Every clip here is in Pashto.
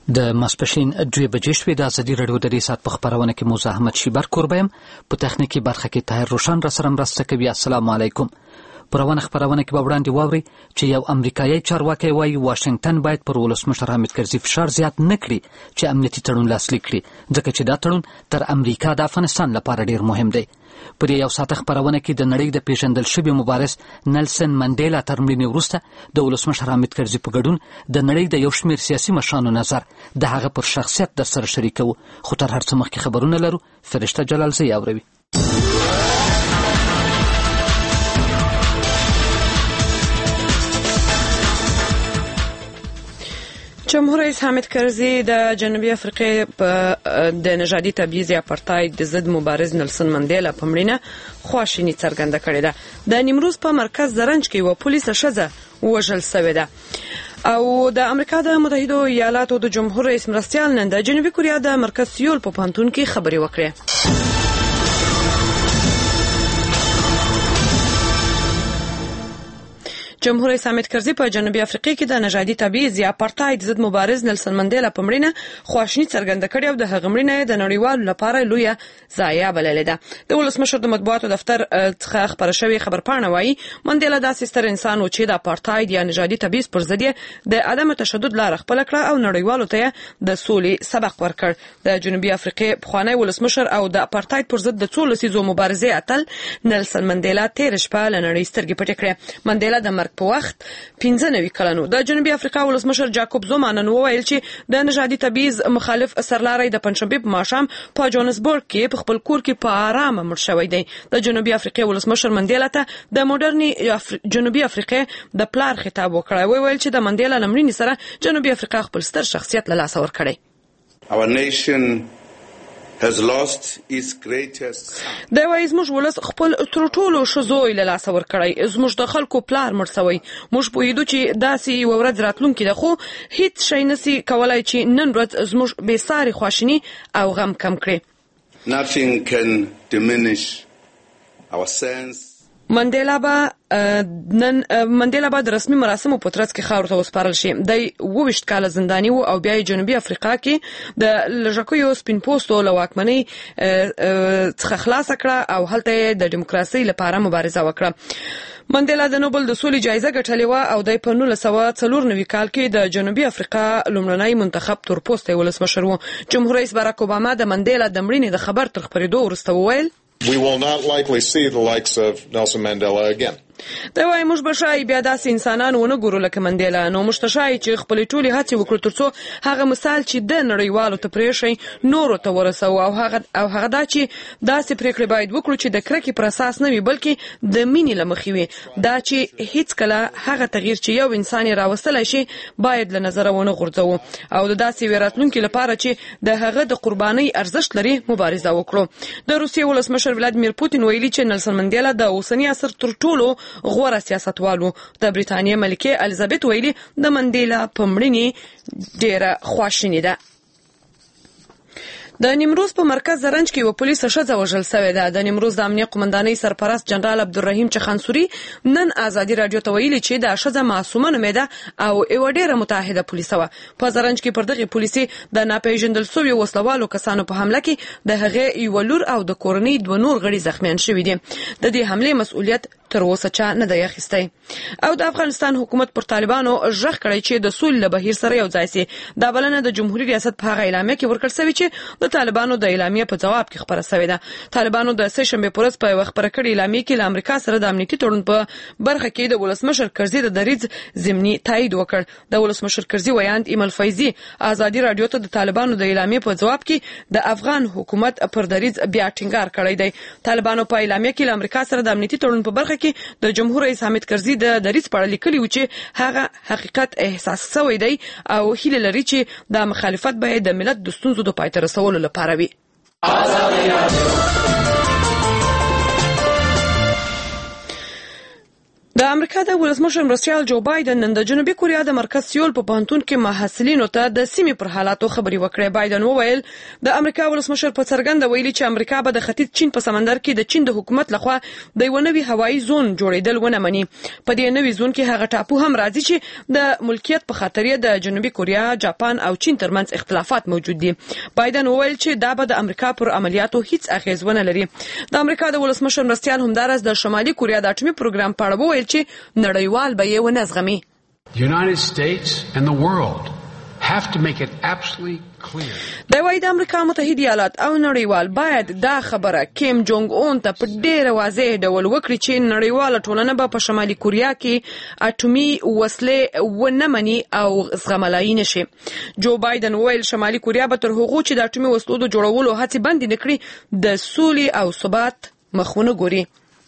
د ماسپښین 2 بجې شوې د ازادي راډیو د ریاست په خبرونه کې موزه احمد شیبر کوربم په تخنیکی برخه کې طاهر روشن را سره مرسته کوي. السلام علیکم. خبرونه کې به وړاندې واوري چې یو امریکایي چارواکي وايي واشنگټن باید پر ولسمشر حامد کرزي فشار زیات نه کړي چې امنیتي تړون لاسلیک کړي ځکه چې دا تړون تر امریکا د افغانستان لپاره ډیر مهم دی. پر یو ساعت خبرونه کې د نړۍ د پیژندل شوی مبارز نلسن منډیلا تر مړینې وروسته د ولسمشر حامد کرزي په ګډون د نړۍ د یو شمېر سیاسي مشرانو نظر د هغه پر شخصیت در سره شریکو. خو تر هر څه مخکې خبرونه لرو. فرشته جلالزی اوروي. جمهور رئیس حامد کرزي د جنوبي افریقې په د نژادي تبعیض یا اپارتاید ضد مبارز نلسن منډیلا په مړینه خواشیني څرګنده کړې ده. د نیمروز په مرکز زرنج کې یوه پولیسه ښځه ووژل شوې ده او د امریکا د متحده ایالاتو د جمهور رئیس مرستیال نن د جنوبي کوریا د مرکز سیول په پوهنتون کې خبرې وکړې. جمهور رئیس حامد کرزي په جنوبي افریقا کې د نژادي تبعیض یا اپارتاید ضد مبارز نلسن منډیلا په مړینه خواشیني څرګنده کړې او د هغه مړینه د نړیوالو لپاره لویه ضایعه بللې ده. د ولسمشر د مطبوعاتو دفتر څخه خبره شوې خبرپاڼه وايي منډیلا داسې ستر انسان و چې د اپارتاید یا نژادي تبعیض پر ضد د عدم تشدد لاره خپل کړه او نړیوالو ته د سولې سبق ورکړ. د جنوبي افریقا پخوانی ولسمشر او د اپارتاید پر ضد د څو لسیزو مبارزې اتل نلسن منډیلا تیر شپه له نړۍ سترګې پټې کړې. منډیلا د مرګ په وخت 95 کلن و. د جنوبي افریقا ولسمشر جاکوب زوما نن وویل چې د نژادي تبعیض مخالف سرلاري د پنځشنبه په ماښام په جوهانسبرګ کې په خپل کور کې په آرامه مړ شوی دی. د جنوبي افریقا ولسمشر منډیلا ته د موډرني جنوبي افریقا د پلار خطاب وکړ. ویل چې د منډیلا لمړینې سره جنوبي افریقا خپل ستر شخصیت له لاسه ورکړی. Our nation has lost its greatest. دا وایي زموږ ولس خپل تر ټولو ښه زوی له لاسه ورکړی. زموږ د خلکو پلار مړ شوی. موږ پوهېدو چې داسې یوه ورځ راتلونکې ده خو هیڅ شی نسي کولای چې نن ورځ زموږ بېساري خواشیني او غم کم کړي. Nothing can diminish our sense. منډیلا به د رسمي مراسمو په ترڅ کې خاورو ته وسپارل شي. د 22 کاله زنداني و او بیا یې جنوبي افریقا کې د لږکیو سپین پوستو له واکمنۍ څخه خلاصه کړه او هلته د دیموکراسۍ لپاره مبارزه وکړه. منډیلا د نوبل د سولې جایزه ګټلې و او د 1994 کال کې د جنوبي افریقا لومړنی منتخب تورپوستی ولسمشر و. جمهور رئیس باراک اوباما د منډیلا د مړینې د خبر تر خپرېدو وروسته وویل We will not likely see the likes of Nelson Mandela again. دا وایي موږ به شاید بیا داسې انسانان ونه ګورو لکه منډیلا. نو موږ ته شاید چې خپلې ټولې هڅې وکړو ترڅو هغه مثال چې د نړیوالو ته پرېښی نورو ته ورسوو او هغه دا چې داسې پرېکړې باید وکړو چې د کرکې پر اساس نه وي بلکې د مینې له مخې وي. دا چې هیڅکله هغه تغییر چې یو انسان یې راوستلی شي باید له نظره ونه غورځوو او د داسې یوې راتلونکي لپاره چې د هغه د قربانۍ ارزښت لري مبارزه وکړو. د روسیې ولسمشر ولادیمیر پوتین ویلي چې نلسن منډیلا د اوسني عصر تر ټولو غوره سیاستوالو. د بریتانیا ملکه الیزابت ویلي د منډیلا په مړینې ډیره خواشینې ده. د نیمروز په مرکز زرنج کې یوه پولیسه ښځه وژل شوې ده. د نیمروز د امنیه قومندانۍ سرپرست جنرال عبدالرحیم چخانسوري نن ازادي راډیو ته ویلي چې دا ښځه معصومه نومېده او یوه ډیره متعهده پولیسه وه. په زرنج کې پر دغې پولیسې د ناپېژندل شویو وسلوالو کسانو په حمله کې د هغې یوه لور او د کورنۍ 2 نور غړي زخمیان شوي دي. د دې حملې مسؤلیت تر اوسه چا نه دی اخیستی. او د افغانستان حکومت پر طالبانو ژغ کړی چې د سولې له بهیر سره یو ځای سي. دا بلنه د جمهوریت ریاست په هغه اعلامیه کې ورکړل شوې چې د طالبانو د اعلامیه په جواب کې خبره شوې ده. طالبانو د سه شنبه پر ورځ په یوه خبره کړې اعلامیه کې له امریکا سره د امنیتي تړون په برخه کې د ولسمشر کرزي د دریځ ضمني تایید وکړ. د ولسمشر کرزي ویاند ایمل فیضي ازادي راډیو ته د طالبانو د اعلامیه په جواب کې د افغان حکومت پر دریځ بیا ټینګار کړی دی. طالبانو په اعلامیه کې له امریکا سره د امنیتي تړون په برخه کې د جمهور رئیس حامد کرزي د دریځ په اړه لیکلي و چې هغه حقیقت احساس شوی دی او هیله لري چې د مخالفت به د ملت د ستونزو د پای ته رسولو لپاره وي. د امریکا د ولسمشر مرستیال جو بایدن نن د جنوبي کوریا د مرکز سیول په پوهنتون کې محصلینو ته د سیمې پر حالاتو خبري وکړې. بایدن وویل د امریکا ولسمشر په څرګنده ویلي چې امریکا به د ختیځ چین په سمندر کې د چین د حکومت لخوا د یو نوي هوایي زون جوړېدل ونه مني. په دې نوي زون کې هغه ټاپو هم راځي چې د ملکیت په خاطر د جنوبي کوریا، جاپان او چین ترمنځ اختلافات موجود دي. بایدن وویل چې دا به د امریکا پر عملیاتو هیڅ اغیز ونه لري. د امریکا د ولسمشر مرستیال همدارس د شمالي کوریا د اټومي پروګرام په اړه وویل چې نړیوال به یې ونه زغمي. The United States and the world have to make it absolutely clear. د امریکا متحده ایالات او نړیوال باید دا خبره کیم جونګ اون ته په ډیره واضح ډول وکړي چې نړیواله ټولنه به په شمالي کوریا کې اټومي وسلې ونه مني او زغملای نشي. جو بایدن وویل شمالي کوریا به تر هغو چې د اټومي وسلو د جوړولو هڅې بند نه کړي د سولې او ثبات مخونه ګوري.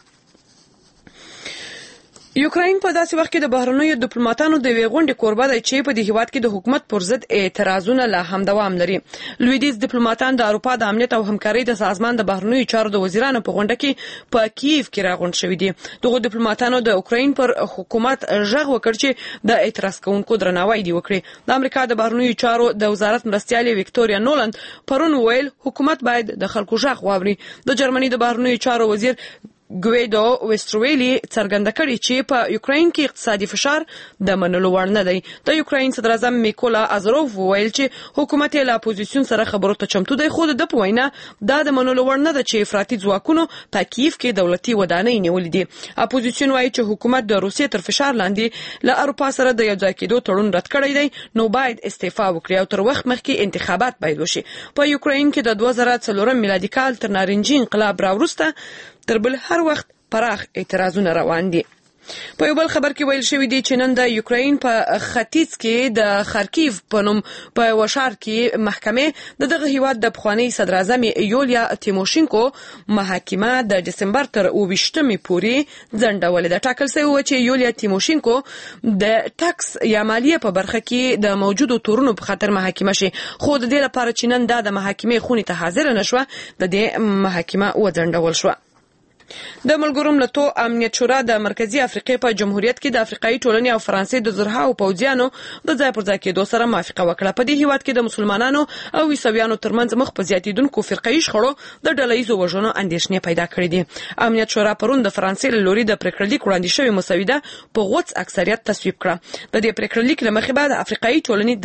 یوکراین په داسې وخت کې د بهرنیو ډیپلوماټانو د غونډې کوربه دی چې په دې هیواد کې د حکومت پر ضد اعتراضونه لا هم دوام لري. لویدیز ډیپلوماټان د اروپا د امنیت او همکارۍ د سازمان د بهرنیو چارو د وزیرانو په غونډه کې په کیف کې راغونډ شوي دي. دغه ډیپلوماټانو د اوکراین پر حکومت غږ وکړ چې د اعتراض کوونکو درناوی دی وکړي. د امریکا د بهرنیو چارو د وزارت مرستیال ویکټوریا نولند پرون ویل حکومت باید د خلکو غږ واوري. د جرمني د بهرنیو چارو وزیر ګویدو وسترویلی څرګنده کړي چې په یوکراین کې اقتصادي فشار د منلو وړ نه دی. د یوکراین صدر اعظم میکولا ازروف وویل چې حکومت له اپوزیسیون سره خبرو ته چمتو دی، خو د په وینا دا د منلو وړ نه ده چې افراطي ځواکونو په کیف کې دولتي ودانۍ نیولې دي. اپوزیسیون وایي چې حکومت د روسیې تر فشار لاندې له اروپا سره د یو ځای کېدو تړون رد کړی دی، نو باید استعفا وکړي او تر وخت مخکې انتخابات باید وشي. په یوکراین کې د 2004 میلادي کال تر نارنجي انقلاب راوروسته تر بل هر وخت پراخ اعتراضونه روان دي. په یو بل خبر کې ویل شوی دی چې نن د یوکراین په ختیځ کې د خارکیف په نوم په وشار کې محکمه دغه هیواد د پخوانی صدر اعظم یولیا تیموشینکو محاکمه د دسمبر تر 28 پورې ځنډولې ده. ټاکل شوی و چې یولیا تیموشینکو د ټاکس یا مالیه په برخه کې د موجودو تورونو په خاطر محاکمه شي، خو د دې لپاره چې نن د محاکمې خونې ته حاضر نشوه د دې محاکمه وځنډول شوه. د ملګرو ملتونو امنیت شورا د مرکزی افریقې په جمهوریت کې د افریقایي ټولنې او فرانسې د زرهاو پوځیانو د ځای پر ځای کېدو سره موافقه وکړه. په دې هیواد کې د مسلمانانو او عیسویانو ترمنځ مخ په زیاتیدونکو فرقایي شخړو د ډلهییزو وژنو اندېښنې پیدا کړې دي. امنیت شورا پرون د فرانسې له لوري د پریکړلیک وړاندې شوی مسوده په غوڅ اکثریت تصویب کړه. د دې پریکړلیک له مخې بعد افریقایي ټولنې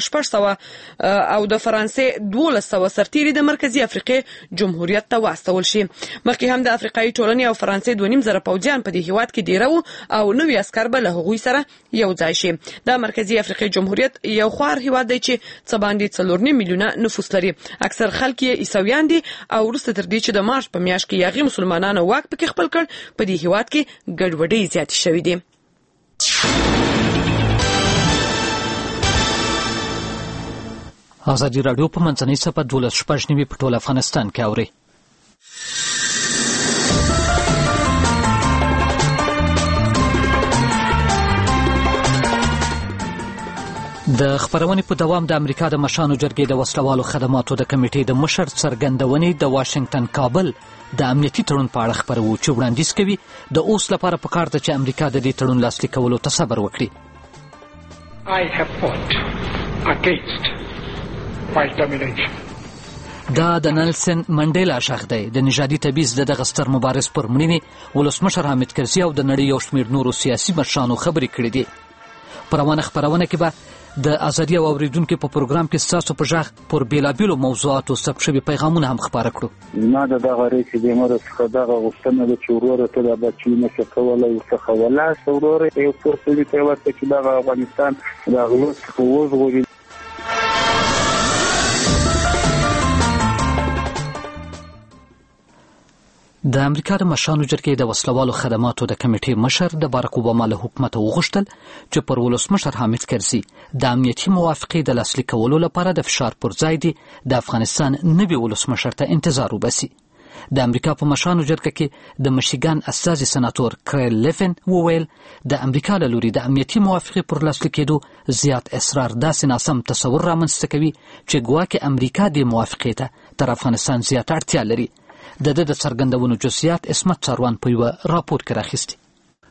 3600 او د فرانسې 1200 سرتیري د مرکزی افریقې جمهوریت ته واستول شي. مخکې هم د افریقایي ټولنې او فرانسې 2.5 پوځیان په دې هیواد کې ډیره او نوي عسكر به له هغوی سره یو ځای شي. د مرکزی افریقې جمهوریت یو خوار هیواد دی چې څه باندې 4 میلیونه نفوس لري. اکثر خلک یې عیسویان دي او وروسته تر دې چې د مارچ په میاشت کې یاغي مسلمانانو واک پکې خپل کړ، په دې هیواد کې ګډوډۍ زیاتې شوې دي. ازادي راډیو په منځنۍ صفحه 12 په ټول افغانستان کې اوري. د خبرونې په دوام د امریکا د مشرانو جرګې د وسلوالو خدماتو د کمیټې د مشر څرګندونې د واشنگټن کابل د امنیتي تړون په اړه خبرو چې وړاندیز کوي د اوس لپاره پکار ده چې امریکا د دې تړون لاسلیک کولو ته صبر وکړي. I have fought against white domination. دا د نلسن منډیلا شاخ دی. د نژادي تبعیض د دغه ستر مبارز پر مړینې ولسمشر حامد کرزي او د نړۍ یو شمېر نورو سیاسي مشرانو خبرې کړې دي. په روانه خبرونه کې به د ازادي او اوریدونکو په پروګرام کې ستاسو په ژغ پر بیلابیلو موضوعاتو ثبت شوي پیغامونه هم خپاره کړو. ما دغه ریښې د مر څخه دغه غوښتنه د چورور ته د بچی نشه کولای څخه ولا سورور یو څو ته ورته چې دغه افغانستان د غلط خوځغوري. د امریکا د مشرانو جرګې د وسلوالو خدماتو د کمیټې مشر د باراک اوباما له حکومت وغوښتل چې پر ولسمشر حامد کرزي د امنیتي موافقې د لاسلیک کولو لپاره د فشار پر ځای دی د افغانستان نوي ولسمشر ته انتظار وباسي. د امریکا په مشرانو جرګه کې د مشیګان استازي سناتور کریل لیفن وویل د امریکا له لوري د امنیتي موافقې پر لاسلیک کېدو زیات اصرار داسې ناسم تصور رامنځته کوي چې ګواکې امریکا د موافقې ته تر افغانستان زیات اړتیا لري. د څرګندونو جزئیات اسمت څاروان په یو راپور کې راخیستي.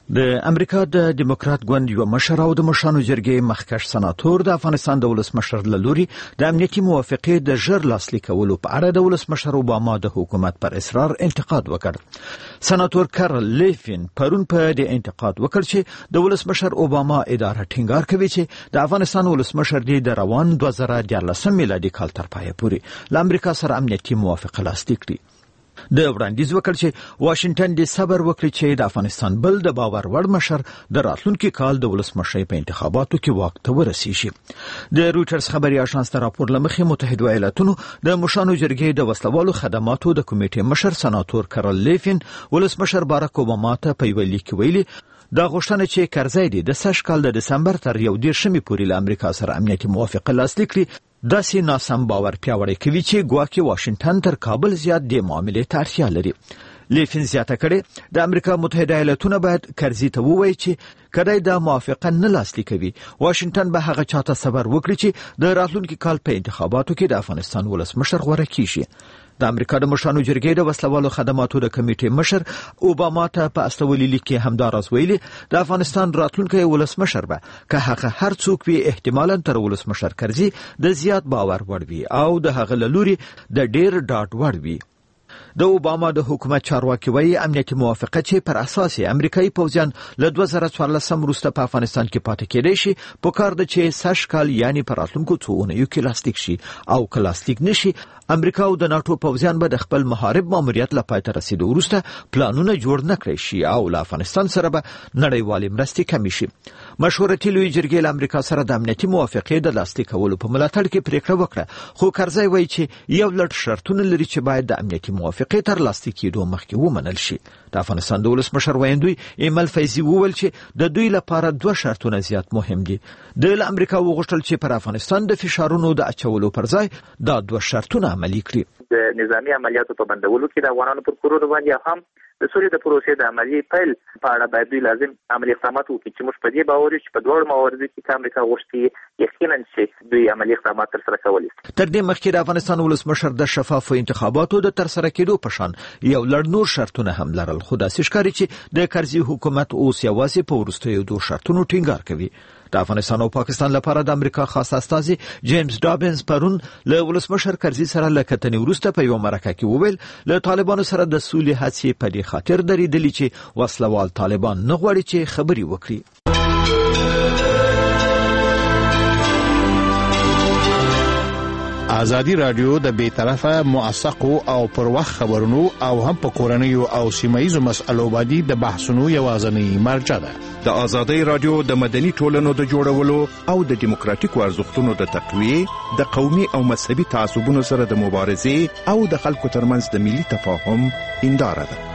د امریکا د دیموکرات ګوند یو مشر او د مشرانو جرګې مخکښ سناتور د افغانستان د ولسمشر له لوري د امنیتي موافقې د ژر لاسلیک کولو په اړه د ولسمشر اوباما د حکومت پر اصرار انتقاد وکړ. سناتور کارل لیفین پرون په دې انتقاد وکړ چې د ولسمشر اوباما اداره ټینګار کوي چې د افغانستان ولسمشر د روان 2014 میلادي کال تر پایه پورې له امریکا سره امنیتي موافقه لاسلیک کړي. د وړاندیز وکړ چې واشنگټن د صبر وکړي چې د افغانستان بل د باور وړ مشر د راتلونکي کال د ولسمشر په انتخاباتو کې واک ته ورسیږي. د رويټرز خبري اژانس ته راپور لمخې متحده ایالاتونو د مشرانو جرګې د وسلوالو خدماتو د کمیټې مشر سناتور کارل لیفین ولسمشر باراک اوباما ته په یوه لیک ویلي دا غوښتنه چې کرزی د سږ کال د دسمبر تر 11 پورې له امریکا سره امنیتي موافقه لاسلیک کړي داسې ناسم باور پیاوړی کوي چې ګواکې واشنگټن تر کابل زیات د معاملې ته اړتیا لري. لیفین زیاته کړې د امریکا متحده ایالاتونه باید کرزی ته ووایي چې کله دا موافقه نه لاسلیکوي واشنگټن به هغه چاته صبر وکړي چې د راتلونکي کال په انتخاباتو کې د افغانستان ولسمشر غوره کیږي. د امریکا د مشرانو جرګې د وسلوالو خدماتو د کمیټې مشر اوباما ته په استولي لیک کې همداراز ویلي د افغانستان راتلونکي ولسمشر به که هغه هر څوک وي احتمالاً تر ولسمشر کرزي د زیات باور وړ وي او د هغه له لوري د ډیر ډاډ وړ وي. د اوباما د حکومت چارواکي وایي امنیتي موافقه چې پر اساس امریکایي پوځیان له 2014 وروسته په افغانستان کې پاتې کېدای شي په کار د چې سږ کال یعنی پر راتلونکو څو اونیو کې لاسلیک شي او که لاسلیک نشي امریکا او د ناتو پوځیان به د خپل محارب ماموریت له پای ته رسیدو وروسته پلانونه جوړ نه کړي شي او له افغانستان سره به نړیوالې مرستې کمې شي. مشورتي لوی جرګې له امریکا سره د امنیتي موافقې د لاسلیک کولو په ملاتړ کې پریکړه وکړه خو کرزی وایي چې یو لړ شرطونه لري چې باید د امنیتي موافقې تر لاسلیک کېدو مخکې ومنل شي. د افغانستان د ولسمشر ویاندوی ایمل فیضي وویل چې د دوی لپاره 2 شرطونه زیات مهم دي. د امریکا وغوښتل چې پر افغانستان د فشارونو د اچولو پر ځای دا 2 شرطونه عملي کړي. د نظامی عملیاتو په بندولو کې د افغانانو پر کورونو باندې هم د سولې د پروسې د عملی پیل په اړه باید دوی لازم عملي اقدامات وکړي چې موږ په دې باور یو چې په دوړ مواردو کې امریکا غوښتي یقینا چې دوی عملي اقدامات ترسره کوي. تر دې مخکې د افغانستان ولسمشر د شفافو انتخاباتو د ترسره کېدو په شان یو لړ نور شرطونه هم لرل خو داسې ښکاري چې د کرزي حکومت اوس یوازې په وروستیو 2 شرطونو ټینګار کوي. د افغانستان او پاکستان لپاره د امریکا خاص استازي جیمز ډابنز پرون له ولسمشر کرزي سره له کتنې وروسته په یو مرکه کې وویل له طالبانو سره د سولې هڅې په دې خاطر درېدلې چې وسلوال طالبان نه غواړي چې خبري وکړي. ازادي رادیو د بیطرفه موثقو او پر وخت خبرونو او هم په کورنیو او سیمایي مسایلو باندې د بحثونو یوازینی مرجع ده. د ازادي رادیو د مدني ټولنو د جوړولو او د دیموکراتیکو ارزښتونو د تقویه د قومي او مذهبي تعصبونو سره د مبارزې او د خلکو ترمنځ د ملي تفاهم هنداره ده.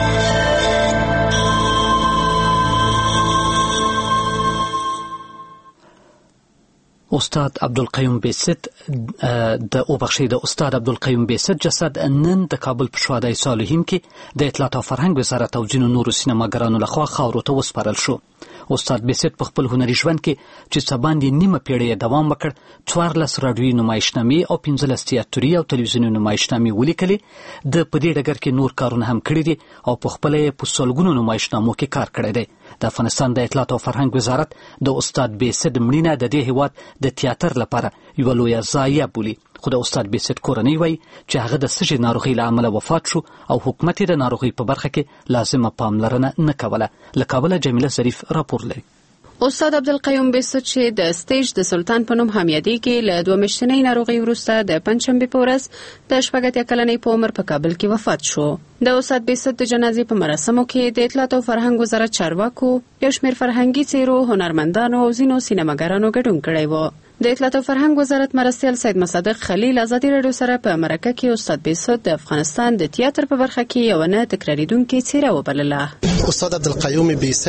استاد عبدالقیوم بیست د استاد عبدالقیوم بیست جسد نن د کابل په شهدای صالحین کې د اطلاعات او فرهنګ وزارت او ځینو نورو سینماګرانو لخوا خاورو ته وسپارل شو. استاد بیست په خپل هنري ژوند کې چې څه باندې نیمه پیړۍ دوام وکړ 14 راډیوي نمایشنامې او 15 تیاتري او تلویزیوني نمایشنامې ولیکلې. د په دې ډګر کې نور کارونه هم کړي دي او په خپل په سلګونو نمایشنامو کې کار کړی دی. د افغانستان د اطلاعات او فرهنګ وزارت د استاد بیست مړینه د دې هیواد د تیاتر لپاره یو لویه ضایعه بولي خو د استاد بیست کورنۍ وایي چې هغه د سږي ناروغۍ له امله وفات شو او حکومت د ناروغۍ په برخه کې لازمه پاملرنه نه کوله. له کابله جمیله ظریف راپور لري. استاد عبدالقیوم بیست چې د سټیج د سلطان په نوم هم یادېږي له 2 میاشتنۍ ناروغۍ وروسته د پنجشنبې په ورځ د 80 کلنۍ په عمر په کابل کې وفات شو. د استاد بیست د جنازې په مراسمو کې د اطلاعات او فرهنګ وزارت چارواکو یو شمېر فرهنګي څیرو هنرمندانو او ځینو سینماګرانو ګډون کړی و. د اطلاعات او فرهنګ وزارت مرستیال سید مصدق خلیل ازادي رادیو سره په مرکه کې استاد بیست د افغانستان د تیاتر په برخه کې یو نه تکراریدونکې څیره وبلله. استاد عبدالقیوم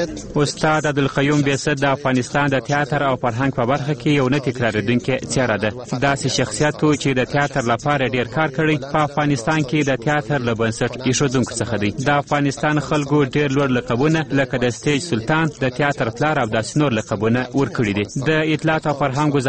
بیست د افغانستان د تیاتر او فرهنګ په برخه کې یو نه تکراریدونکې څیره ده. داسې شخصیت و چې د تیاتر لپاره ډیر کار کړی. په افغانستان کې د تیاتر له بنسټ ایښودونکو څخه دی. د افغانستان خلکو ډیر لوړ لقبونه لکه د سټیج سلطان، د تیاتر پلار او داسې نور لقبونه ورکړي دي. د اطلاعات او فرهنګ وزارت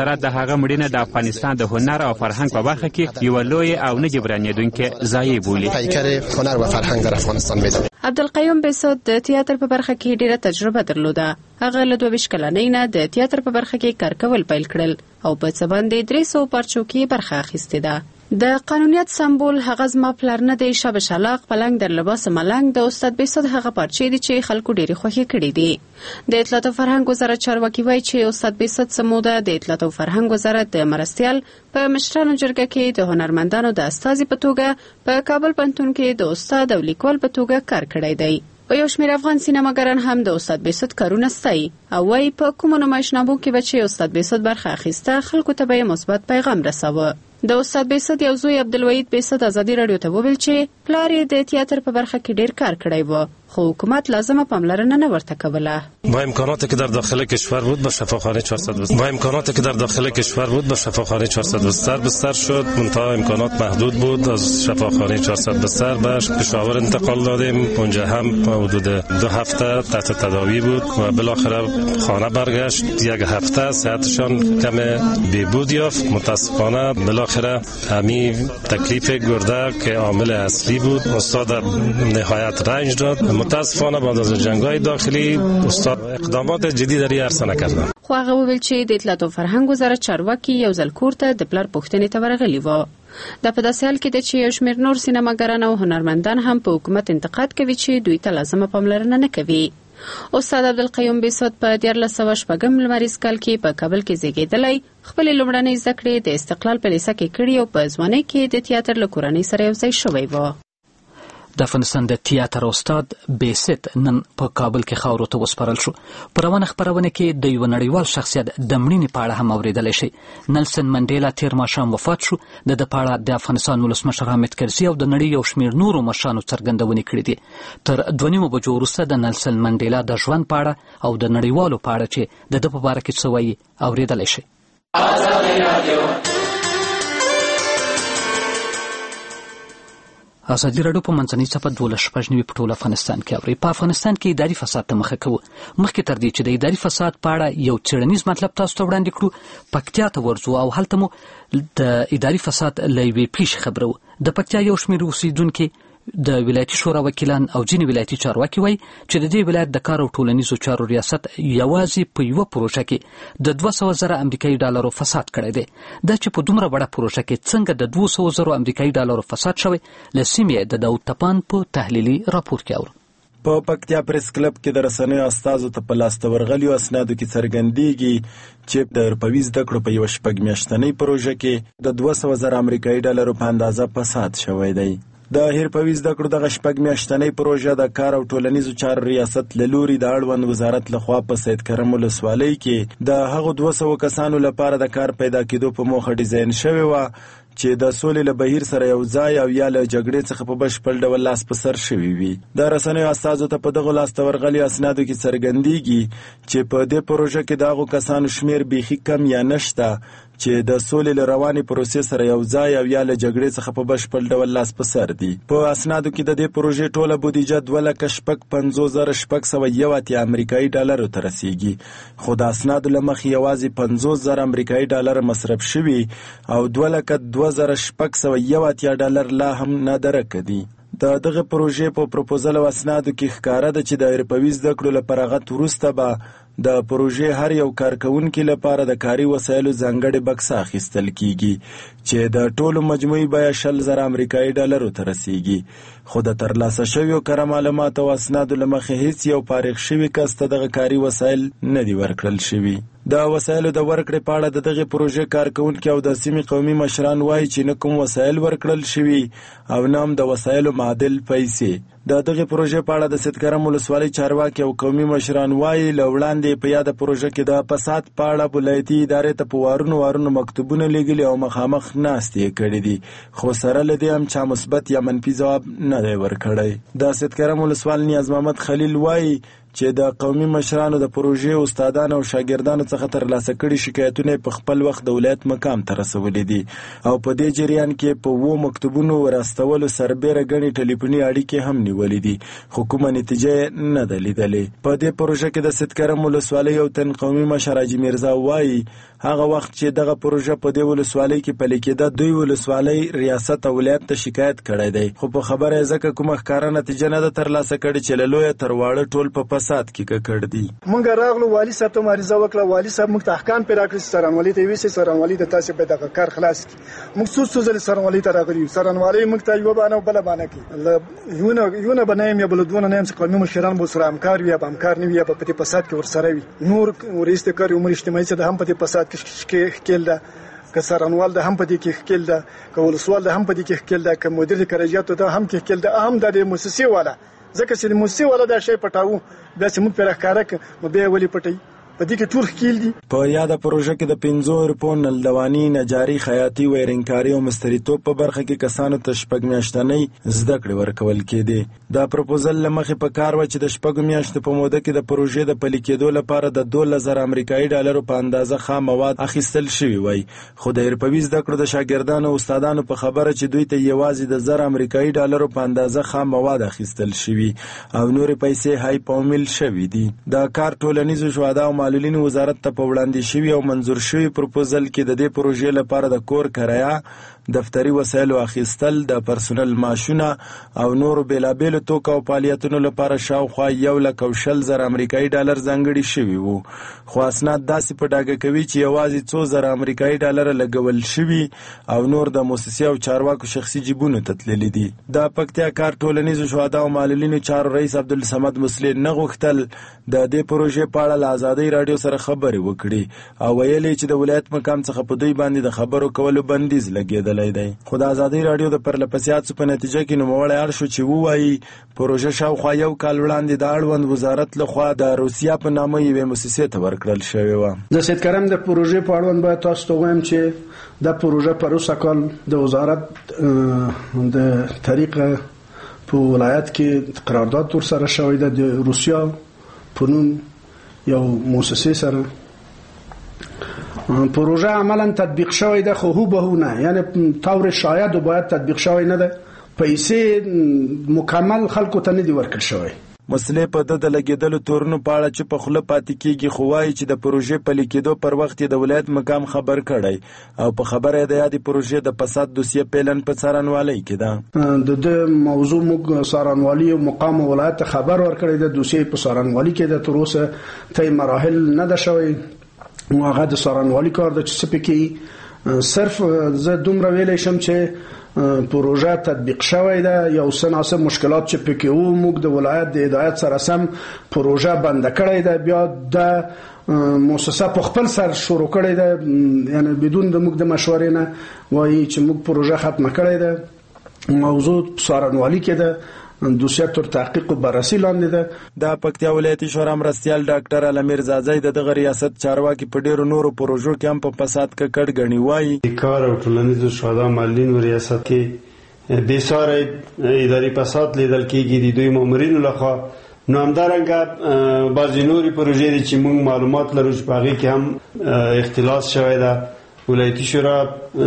وزارت د هغه مړینه د افغانستان د هنر او فرهنګ په برخه کې یو لوی او نه جبرانېدونکې ضایعه بولي. پیکر هنر و فرهنگ در افغانستان میدونیم. عبدالقیوم بیسود د تیاتر په برخه کې ډیره تجربه درلوده. هغه له 22 کلنۍ نه د تیاتر په برخه کې کار کول پیل کړل او په څه باندې 300 پرچو کې برخه اخیستې ده. د قانونیت سمبول هغه زما پلار نه دی شب شلاق پلنګ در لباس ملنګ د استاد بیسود هغه پرچې دي چې خلکو ډېری خوښي کړي دي. د اطلاعات او فرهنګ وزارت چارواکي وایي چې استاد بیسود سموده د اطلاعات او فرهنګ وزارت د مرستیال په مشرانو جرګه کې د هنرمندانو د استازي په توګه په کابل پوهنتون کې د استاد او لیکوال په توګه کار کړی دی. په یو شمېر افغان سینماګران هم د استاد بیسود کارونه ستایي او وایي په کومو نمایشنامو کې به چې استاد بیسود برخه اخیسته خلکو ته به مثبت پیغام رساوه. د استاد بیسود یو زوی عبدالوحید بیسود ازادي راډیو ته وویل چې پلار یې د تیاتر په برخه کې ډیر کار کړی و خو حکومت لازمه پاملرنه نه ورته کوله. با امکاناتی که در داخل کشور بود به شفاخانه 400 بستر با امکاناتی که در داخل کشور بود به شفاخانه 400 بستر شد. منتها امکانات محدود بود. از شفاخانه 400 بستر به پشاور انتقال دادیم. اونجا هم حدود 2 هفته تحت تداوی بود و بالاخره خانه برگشت. 1 هفته صحتشان کم بهبود یافت. متاسفانه بالاخره همین تکلیف گرده که عامل اصلی بود استاد نهایت رنج داد. متاسفانه بعد از جنگ‌های داخلی استاد اقدامات جدی در این عرصه نکرد. خو هغه وویل چې د اطلاعات او فرهنګ وزارت چارواکي یو ځل کور ته د پلار پوښتنې ته ورغلي وو. د په داسې حال کې ده چې یو شمېر نور سینماګران او هنرمندان هم په حکومت انتقاد کوي چې دوی ته لازمه پاملرنه نه کوي. استاد عبدالقیوم بیسود په 1400 لمریز کال کې په کابل کې زیږېدلی. خپل لومړنۍ زده کړې د استقلال په لیسه کې کړې او په ځوانۍ کې د تیاتر له کورنۍ سره یو ځای شوی و. د افغانستان د تیاتر استاد بیسد نن په کابل کې خاورو ته وسپارل شو. په روانه خپرونه کې د یو نړیوال شخصیت د مړینې په اړه هم اوریدلی شي. نلسن منډیلا تیر ماښام وفات شو. د په اړه د افغانستان ولسمشر حامد کرزي او د نړۍ یو شمېر نورو مشرانو څرګندونې کړې دي. تر 2.5 بجو وروسته د نلسن منډیلا د ژوند په اړه او د نړیوالو په اړه چې د ده په باره کې څه وایي اوریدلی شي. ازادي راډیو په منځنۍ صفحه 12 په ټول افغانستان کې اوري. په افغانستان کې اداري فساد ته مخه کوو. مخکې تر دې چې د اداري فساد په اړه یو څېړنیز مطلب تاسو ته وړاندې کړو پکتیا ته ورځو او هلته مو د اداري فساد له یوې پیښې خبرو. د پکتیا یو شمېر اوسیدونکي د ولایتي شورا وکیلان او ځینې ولایتي چارواکي وایي چې د دې ولایت د کار او ټولنیزو چارو ریاست یوازې په یوه پروژه کې د 200,000 امریکایي ډالرو فساد کړی دی. دا چې په دومره بڑه پروژه کې څنګه د 200,000 امریکایي ډالرو فساد شوی له سیمې د داود تپان په تحلیلي راپور کې اورو. په پکتیا پریس کلب کې د رسنیو استازو ته په لاسته ورغلیو اسنادو کې څرګندېږي چې د اروپایي زده کړو په یوه 6 میاشتنۍ پروژه کې د 200,000 امریکایي ډالرو په اندازه فساد شوی دی. د اروپایي زده کړو دغه 6 میاشتنۍ پروژه د کار او ټولنیزو چارو ریاست له لوري د اړوند وزارت لخوا په سید کرم ولسوالۍ کې د هغو 200 کسانو لپاره د کار پیدا کېدو په موخه ډیزاین شوې وه چې د سولې له بهیر سره یو ځای او یا له جګړې څخه په بشپړ ډول لاس په سر شوي وي. د رسنیو استازو ته په دغو لاسته ورغلیو اسنادو کې څرګندېږي چې په دې پروژه کې د هغو کسانو شمېر بیخي کم یا نشته چې د سولې له روانې پروسې سره یو ځای او یا له جګړې څخه په بشپړ ډول لاس په سر دي. په اسنادو کې د دې پروژې ټوله بودیجه 2,50,651 امریکایي ډالرو ته رسیږي. خو د اسنادو له مخې یوازې 50,000 امریکایي ډالر مصرف شوي او 2,02,601 ډالر لا هم نادرکه دي. د دغه پروژې په پروپوزل او اسنادو کې ښکاره ده چې د اروپایي زده کړو له فراغت وروسته به د پروژې هر یو کارکونکي لپاره د کاري وسایلو ځانګړې بکسه اخیستل کیږي چې د ټولو مجموعي بیه 10,000 امریکایي ډالرو ته رسیږي. خو د ترلاسه شویو کره معلوماتو او اسنادو له مخې هیڅ یو فارغ شوي کس ته دغه کاري وسایل نه دي ورکړل شوي. د وسایلو د ورکړې په اړه د دغې پروژې کارکونکي او د سیمې قومي مشران وایي چې نه کوم وسایل ورکړل شوي او نه هم د وسایلو معادل پیسې. د دغې پروژې په اړه د سید کرم ولسوالۍ چارواکي او قومي مشران وایي له وړاندې په یاده پروژه کې د فساد په اړه ولایتي ادارې ته په وارونو مکتوبونه لیږلي او مخامخ ناستې یې کړي دي، خو سره له دې هم چا مثبت یا منفي ځواب نه دی ورکړی. د سید کرم ولسوال نیاز محمد خلیل وایي چې د قومي مشرانو د پروژې استادانو او شاګردانو څخه ترلاسه کړي شکایتونه په خپل وخت د ولایت مقام ته رسولي دي او په دې جریان کې په 2 مکتوبونو ورستولو سربېره غني ټلیفوني اړیکې هم نیولې دي خو کومه نتیجه نه ده لیدلې. په دې پروژه کې د سیدکرم ولسوالۍ یو تن قومي مشر حاجي میرزا وایي هغه وخت چې دغه پروژه په دې ولسوالۍ کې پلي کېده دوی ولسوالۍ ریاست او ولایت ته شکایت کړی دی خو په خبره ځکه کومه ښکاره نتیجه نه ده ترلاسه کړې چې له لویه تر واړه ټول په فساد کې ککړ دي. موږ راغلو والي صاحب ته عریضه وکړه والي صاحب موږ ته احکام پرې راکړي سرانوالي ته ویسي سرانوالي د تاسو په دغه کار خلاص کړي موږ څو ځله سرانوالي ته راغلي سرانوالي موږ ته یو باندې بل باندې کې یو نه بنایم یا بل دونه نیم چې قومي مشران به سره همکار وي یا همکار نه وي یا په فساد کې ورسره وي نور ورسته کار عمر اجتماعي چې د هم په فساد کې خېل ده که سرانوال د هم په دې کې خېل ده که ولسوال د هم په دې کې خېل ده که مدیر کراجات ته هم کې خېل ده هم د مؤسسې والا ځکه چې مؤسسې والا دا شی پټاو بیا چې موږ پر ښکارا نو به ولي پټي په دې کې ټول خېل دي. په یاده پروژه کې د 5 روپو نلدواني نجاري خیاطي ویرینکاري او مستریتوب په برخه کې کسانو ته 6 میاشتنۍ زده کړې ورکول کېدې. دا پروپوزل لمخې په کار و چې د 6 میاشتو په موده کې د پروژې د پلي کېدو لپاره د 12,000 امریکایي ډالرو په اندازه خام مواد اخیستل شوي وای خو د ایرپوي زده کړو د شاګردانو او استادانو په خبره چې دوی ته یوازې د 1000 امریکایي ډالرو په اندازه خام مواد اخیستل شوي او نورې پیسې هاي پاومیل شوي دي. دا کار ټولنیزو شهدا او معلولین وزارت ته په وړاندې شوی او منظور شوی پروپوزل کې د دې پروژې لپاره د کور کرایه دفتری وسایلو اخیستل د پرسونل معاشونه او نورو بیلابیلو توکو او فعالیتونو لپاره شاوخوا 1,40,000 امریکایي ډالر ځانګړي شوي وو خو اسناد داسې په ډاګه کوي چې یوازې 2,000 امریکایي ډالر لګول شوي او نور د موسسې او چارواکو شخصي جیبونو ته تللي دي. د پکتیا کار ټولنیزو شهدا او معلولینو چارو رئیس عبدالصمد مسلی نه غوښتل د دې پروژې په اړه له ازادۍ رادیو سره خبرې وکړي او ویلي چې د ولایت مقام څخه په دوی باندې د خبرو کولو بندیز لګېدلی دی. خو د ازادۍ رادیو د پرلپسې په نتیجه کې نوموړی اړ شو چې ووایي پروژه شاوخوا 1 کال وړاندې د اړوند وزارت لخوا د روسیا په نامه یوې مؤسسې ته ورکړل شوې وه. د سیدکرم د پروژې په اړوند باید تاسو ته ووایم چې دا پروژه په روسا کال د وزارت د طریقه په ولایت کې قرارداد ورسره شوی ده د روسیا په نوم یو مؤسسې سره پروژه عملا تطبیق شوی ده خو به نه یعنی طور شاید و باید تطبیق شوی نه ده پیسې مکمل خلکو ته نه دی ورکړل شوی. مسلې په د لګیدلو تورنو په اړه چې په خوله پاتې کېږي خو وایي چې د پروژې پلي کېدو پر وخت د ولایت مقام خبر کړی او په خبره د یادې پروژې د فساد دوسیه پیلن په څارنوالۍ کې ده. د موضوع موږ څارنوالي او مقام ولایت خبر ورکړی د دوسیه په څارنوالي کې د تر اوسه ته مراحل نه ده شوی هغه د څارنوالي کار د چې سپکی صرف زه دومره ویلی شم چې پروژه تطبیق شوی ده یو څه ناسم مشکلات چې پکې وو موږ د ولایت د هدایت سره سم پروژه بنده کړی ده بیا د مؤسسه په خپل سر شروع کړی ده یعنی بدون د موږ د مشورې نه وایي چې موږ پروژه ختمه کړی ده موضوع څارنوالي کې ده دوسیه تر تحقیق و بررسی لاندې ده. د پکتیا ولایتي شورا مرستیال ډاکټر علامیر زازای دغه ریاست چارواکي په ډیرو نورو پروژو کې هم په فساد ککړ غنی وایي. کار او ټولنیزو شهدا معلولینو ریاست کې بېساره اداري فساد لیدل کېږي د دوی مامورینو لخوا نو همدارنګه بعضې نورې پروژې دي چې موږ معلومات لرو چې په هغې کې هم اختلاس شوی ده. ولایتي شورا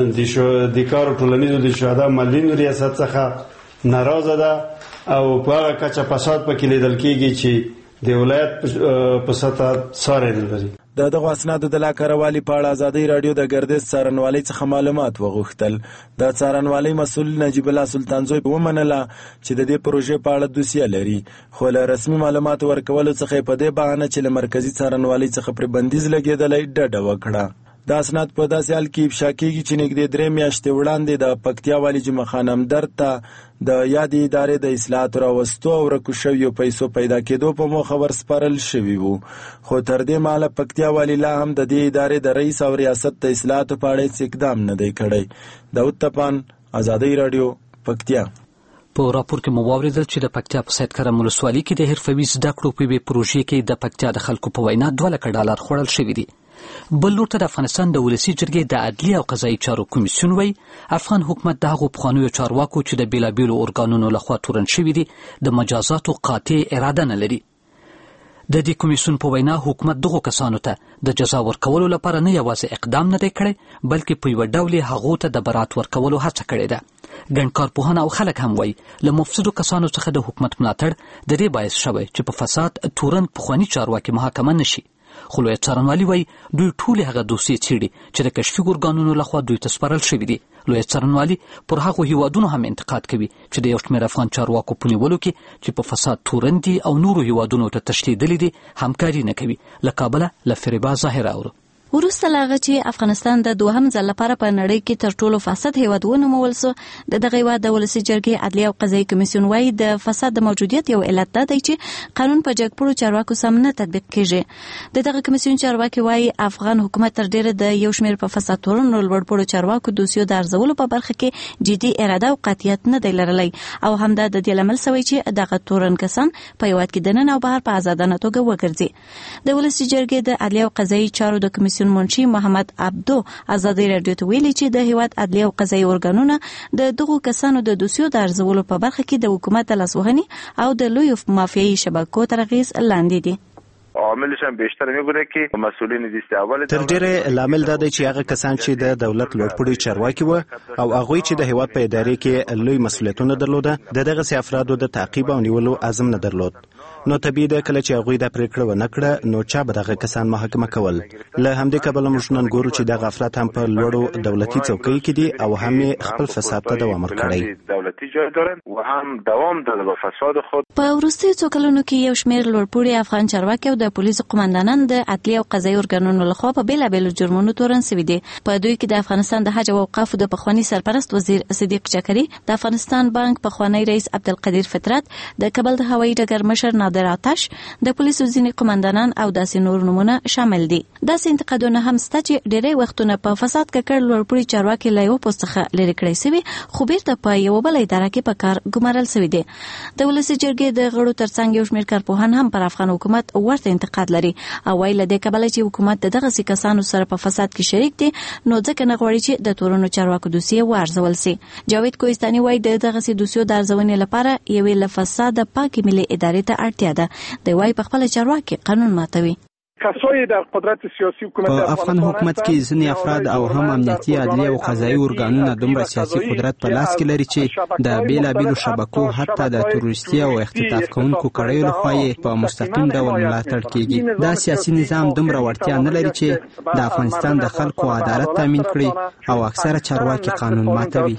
د کار او ټولنیزو د شهدا معلولینو ریاست څخه ناراضه ده او په هغه کچه فساد پکې لیدل کېږي چې د ولایت په سطح څارنه نه لري. د دغه اسنادو د لاکاروالي په اړه ازادۍ رادیو د ګردش څارنوالۍ څخه معلومات وغوښتل. د څارنوالۍ مسؤل نجیب الله سلطانزوی ومنله چې د دې پروژې په اړه دوسیه لري خو له رسمي معلوماتو ورکولو څخه په دې بهانه چې له مرکزي څارنوالۍ څخه پر بندیز لګېدلی ډډه وکړه. دا اسناد په داسې حال کې افشا کېږي چې نږدې 3 میاشتې وړاندې د پکتیا والي جمعه خان همدرد ته د یادې ادارې د اصلاحاتو راوستو او ورکو شویو پیسو پیدا کېدو په موخه ورسپارل شوي وو خو تر دې مهاله پکتیا والي لا هم د دې ادارې د رئیس او ریاست د اصلاحاتو په اړه هیڅ اقدام نه دی کړی. داود تپان، ازادۍ رادیو، پکتیا. په راپور کې مو واورېدل چې د پکتیا په سیدکرم ولسوالۍ کې د حرفوي زده کړو په یوې پروژې کې د پکتیا د خلکو په وینا 2 لکه ډالر خوړل شوي دي. بل لور ته د افغانستان د ولسي جرګې د عدلي او قضایي چارو کمیسیون وایي افغان حکومت د هغو پخوانیو چارواکو چې د بیلابیلو ارګانونو لخوا تورن شوي دي د مجازاتو قاطع اراده نه لري. د دې کمیسیون په وینا حکومت دغو کسانو ته د جزا ورکولو لپاره نه یوازې اقدام نه دی کړی بلکې په یوه ډول یې هغو ته د برات ورکولو هڅه کړې ده. ګڼ کارپوهان او خلک هم وایي له مفسدو کسانو څخه د حکومت ملاتړ د دې باعث شوی چې په فساد تورن پخواني چارواکي محاکمه نشي. خو لوی څارنوالي وایي دوی ټولې هغه دوسیې څېړي چې د کشفي ارګانونو لخوا دوی ته سپارل شوي دي. لوی څارنوالي پر هغو هیوادونو هم انتقاد کوي چې د یو شمېر افغان چارواکو په نیولو کې چې په فساد تورن دي او نورو هیوادونو ته تښتېدلي دي همکاري نه کوي. له کابله له فریبا ظاهر اورو. وروسته له هغه چې افغانستان د دوهم ځل لپاره په نړۍ کې تر ټولو فاسد هیواد ونومول سو، د دغه هیواد د ولسي جرګې عدلیه او قضایي کمیسیون وايي د فساد د موجودیت یو علت دا دی چې قانون په جګپوړو چارواکو سم نه تطبیق کیږي. د دغه کمیسیون چارواکي وايي افغان حکومت تر ډیره د یو شمېر په فساد تورنو لوړپوړو چارواکو دوسیو د ارزولو په برخه کې جدي اراده او قاطعیت نه دی لرلی او همدا د دې لامل شوی چې دغه تورن کسان په هیواد کې دننه او بهر په آزادانه توګه وګرځي. د ولسي جرګې د عدلیه او قضایي چارو د کمیسیون منشي محمد عبدو ازادي رادیو ته ویلي چې د هیواد عدلیه او قضایي ارګانونه د دغو کسانو د دوسیو د ارزولو په برخه کې د حکومت د لاسوهنې او د لویو مافیایي شبکو تر اغېز لاندې دي. عاملش هم بیشتر میگوده که مسئولین دیست اول تر ډیره لامل دا دی چې هغه کسان چې د دولت لوړپوړي چارواکي و او هغه چې د هیواد په ادارې کې لوی مسؤلیتونه درلوده دغه سي افرادو د تعقیب او نیولو عزم نه درلود. نو طبيعي ده کله چې هغه د پریکړه و نکړه نو چا به دغه کسان محاکمه کول. له همدې کبله موږ نن ګورو چې دغه افراد هم په لوړو دولتي څوکۍ کې دي او هم خپل فساد ته دوام ورکړي. دولتي جای دارن و هم دوام داده به فساد خود. په وروستي څو کلونو کې یو شمېر لوړپوړي افغان چارواکي او د پولیسو قومندانان د عدلیه او قضایي ارګانونو لخوا په بیلابېلو جرمونو تورن شوي دي. په دوی کې د افغانستان د حج او اوقافو د پخواني سرپرست وزیر صدیق چکري، د افغانستان بانک پخوانی رئیس عبدالقدیر فطرت، د کابل د هوایي ډګر مشر نادر آتش، د پولیسو ځینې قومندانان او داسې نور نمونه شامل دي. داسې انتقادونه هم شته چې ډېری وختونه په فساد ککړ لوړپوړي چارواکي له یو پوسټ څخه لرې کړی شوي خو بیرته په یوه بله اداره کې په کار ګمارل شوي دي. د ولسي جرګې د غړو ترڅنګ یو شمېر کارپوهان هم پر افغان حکومت ورته انتقاد لري او وایي له دې کبله چې حکومت د دغسې کسانو سره په فساد کې شریک دی نو ځکه نه غواړي چې د تورنو چارواکو دوسیې وارزول سي. جاوید کوهستاني وایي د دغسې دوسیو د ارزونې لپاره یوې له فساده پاکې ملي ادارې ته اړتیا ده. د وای په خپل چارواکي قانون ماتوي. په افغان حکومت کې ځینې افراد او هم امنیتي عدلیه او قضایي ارګانونه دومره سیاسي قدرت په لاس کې لري چې د بیلابېلو شبکو حتی د تروریستي او اختطاف کوونکو کړیو لخوا یې په مستقیم ډول ملاتړ کیږي. دا سیاسي نظام دومره وړتیا نه لري چې د افغانستان د خلکو عدالت تامین کړي او اکثره چارواکي قانون ماتوي.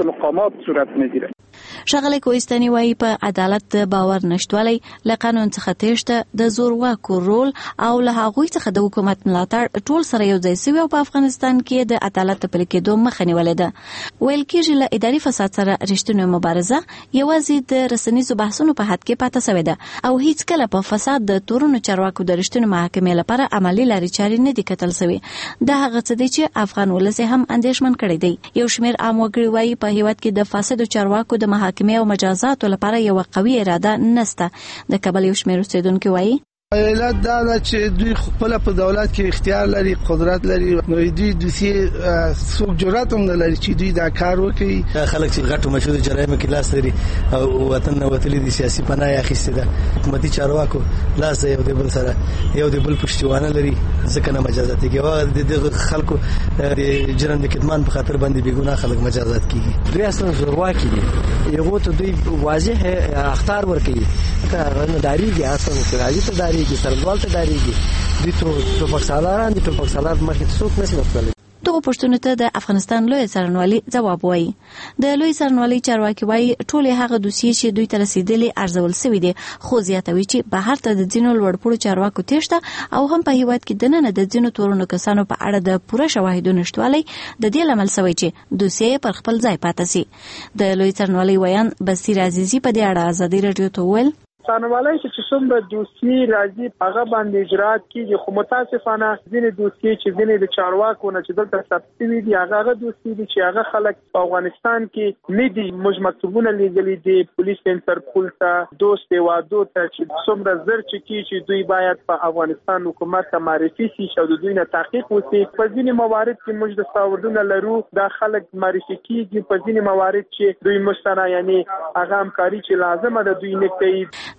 ښاغلی کوهستاني وایي په عدالت د باور نشتوالی، له قانون څخه تېښته، د زورواکو رول او له هغوی څخه د حکومت ملاتړ ټول سره یو ځای سوي او په افغانستان کې د عدالت د پلي کېدو مخه نیولې ده. ویل کېږي له اداري فساد سره رښتینې مبارزه یوازې د رسنیزو بحثونو په حد کې پاته سوې ده او هیڅکله په فساد د تورنو چارواکو د رښتینې محاکمې لپاره عملي لارې چارې نه دي کتل سوي. دا هغه څه دی چې افغان ولس هم اندېښمن کړی دی. یو شمېر عام وګړي وایي په هیواد کې د فاسدو چارواکو د محاکمې او مجازاتو لپاره یو قوي اراده نشته. د کابل یو شمېر اوسیدونکي وایي علت دا ده چې دوی خپل په دولت کې اختیار لري، قدرت لري، نو دوی د څوک جرأت هم نه لري چې دوی دا کار وکړي. خلک چې غټو مشهور جرایم کې لاس لري او وطن نه وتلي دي سیاسي پناه اخیستې ده، حکومتي چارواکو لاس یو د بل سره یو د بل پښتوانه لري ځکه نه مجازات کیږي. د خلکو د جرم د کتمان په خاطر باندې بیګناه خلک مجازات کیږي. دوی اصلا زورواکي دي، یو ته دوی واضح اختیار ورکړي که نه داریږي اصلا راځي ته داریږي سرګوال ته داریږي دي ته پاکستان دي ته پاکستان مخې څوک نشي وکړي. دغه پوښتنو ته د افغانستان لوی څارنوالي ځواب وایي. د لوی څارنوالي چارواکي وایي ټولې هغه دوسیې چې دوی ته رسیدلې ارزول شوي دي خو زیاتوي چې بهر ته د ځینو لوړپوړو چارواکو تېښته او هم په هیواد کې دننه د ځینو تورنو کسانو په اړه د پوره شواهدو نشتوالی د دې لامل شوی چې دوسیې پر خپل ځای پاتې سي. د لوی څارنوالي ویان بصیر عزیزي په دې اړه ازادي رادیو ته وویل څارنوالۍ چې څومره دوسیې راځي هغه باندې اجرات کیږي خو متاسفانه ځینې دوسیې چې ځینې د چارواکو نه چې دلته ثبت شوي دي هغه دوسیې دي چې هغه خلک په افغانستان کې نه دي. موږ مکتوبونه لیږلي دي پولیس انټرپول ته، دوست وادو ته چې څومره زر چې کیږي چې دوی باید په افغانستان حکومت ته معرفي شي او د دوی نه تحقیق وشي. په ځینې موارد کې موږ د ساوردونه لرو دا خلک معرفي کیږي، په ځینې موارد چې دوی موږ سره یعنی هغه همکاري چې لازمه ده دوی نه کوي.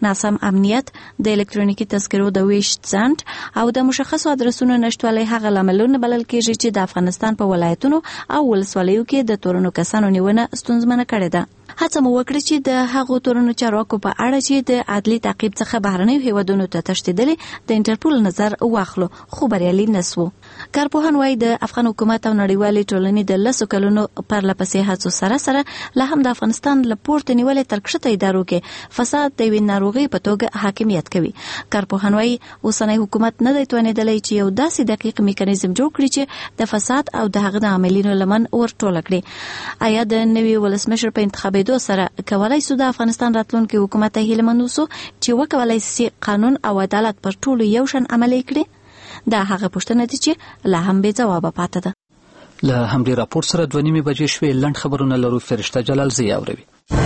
ناسم امنیت، د الکترونیکي تذکرو د ویش ځنډ او د مشخصو ادرسونو نشټوالی هغه لاملونه بلل کېږي چې د افغانستان په ولایتونو او ولسوالیو کې د تورنو کسانو نیونه ستونزمنه کړې ده. هڅه مو وکړه چې د هغو تورنو چارواکو په اړه چې د عدلي تعقیب څخه بهرنیو هیوادونو ته تښتېدلي د انټرپول نظر واخلو، خو بریالي نسو. کارپوهان وایي د افغان حکومت او نړیوالې ټولنې د 10 کلونو پرلپسې هڅو سره لا هم د افغانستان له پورته نیولې تر کښته ادارو کې فساد د یوې ناروغۍ په توګه حاکمیت کوي. کارپوهان وایي اوسنی حکومت نه دی توانېدلی چې یو داسې دقیق میکانیزم جوړ کړي چې د فساد او د هغه د عاملینو لمن ورټوله کړي. آیا د نوي ولسمشر په انتخابېدو سره کولای سو د افغانستان راتلونکي حکومت ته هیله مند اوسو چې وکولای شي قانون او عدالت پر ټولو یو شان عملي کړي؟ دا هغه پوښتنه ده چې لا هم بې ځوابه پاتې ده. له همدې راپور سره 2:30 بجې شوې. لنډ خبرونه لرو. فرشته جلال زی اوروي.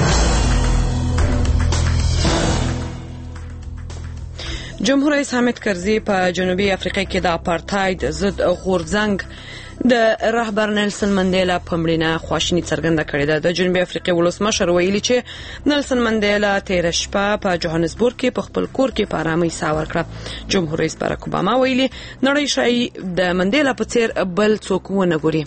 جمهور رئیس حامد کرزي په جنوبي افریقا کې د اپارتاید ضد غورځنګ د رهبر نیلسن منډیلا په مړینه خواشیني څرګنده کړې ده. د جنوبي افریقا ولسمشر ویلي چې نیلسن منډیلا تیر شپه په جوهانسبورګ کې په خپل کور کې په آرامۍ ساه ورکړه. جمهور رئیس باراک اوباما ویلي نړۍ شاید د منډیلا په څیر بل څوک ونه ګوري.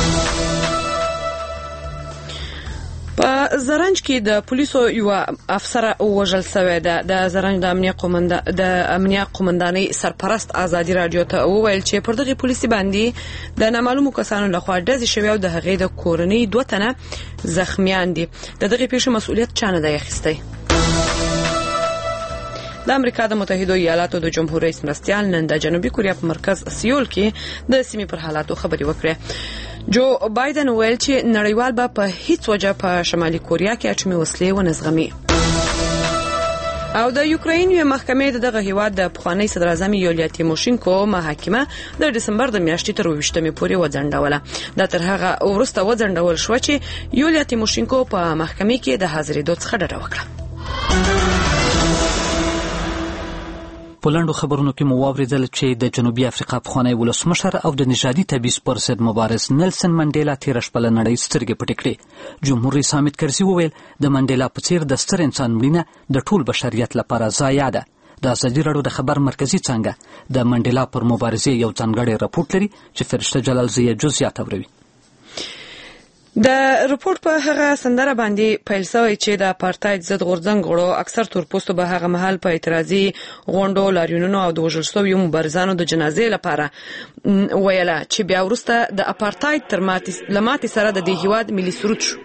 په زرنج کې د پولیسو یو افسر وژل شوی ده. د زرنج د امنیت قومندانۍ سرپرست ازادي رادیو ته وویل چې پر دغه پولیسي باندې د نامعلومو کسانو لخوا ډزې شوی او د هغې د کورنۍ 2 تنه زخمیان دي. د دغه پیښې مسؤلیت چا نه دی اخیستی. د امریکا د متحده ایالاتو د جمهور رئیس مرستیال نن د جنوبي کوریا په مرکز سیول کې د سیمې پر حالاتو خبرې وکړې. جو بایدن ویل چې نړیوال به په هیڅ وجه په شمالي کوریا کې اټومي وسلې ونه زغمي. او د یوکرين یو محکمې دغه هیواد د پخوانی صدر اعظم یولیا تیموشینکو محاکمه د دسمبر د میاشتې تر 28مې پورې وځنډوله. دا تر هغه وروسته وځنډول شو چې یولیا تیموشینکو په محکمې کې د حاضرېدو څخه ډډه وکړه. په لاندو خبرونو کې مو واوریدل چې د جنوبي افریقا پخوانی ولسمشر او د نژادي تبعیض پر ضد مبارز نیلسن منډیلا تیر شپه له نړۍ سترګې پټې کړې. جمهور رئیس حامد کرزي وویل د منډیلا په څیر د ستر انسان مړینه د ټول بشریت لپاره ضایع ده. د ازادي راډیو د خبر مرکزی څنګه د منډیلا پر مبارزې یو ځانګړی راپور لري چې فرشته جلال زی جزئیات اوروي. د رپورت په هغه سندره باندې پیل شوی چې د اپارتاید ضد غورځنګ غړو اکثر تورپوستو به هغه محل په اعتراضي غونډو لاریونونو او د وژل شویو مبارزانو د جنازې لپاره ویله چې بیا وروسته د اپارتاید تر ماتې سره د دې هیواد ملي سرود شو.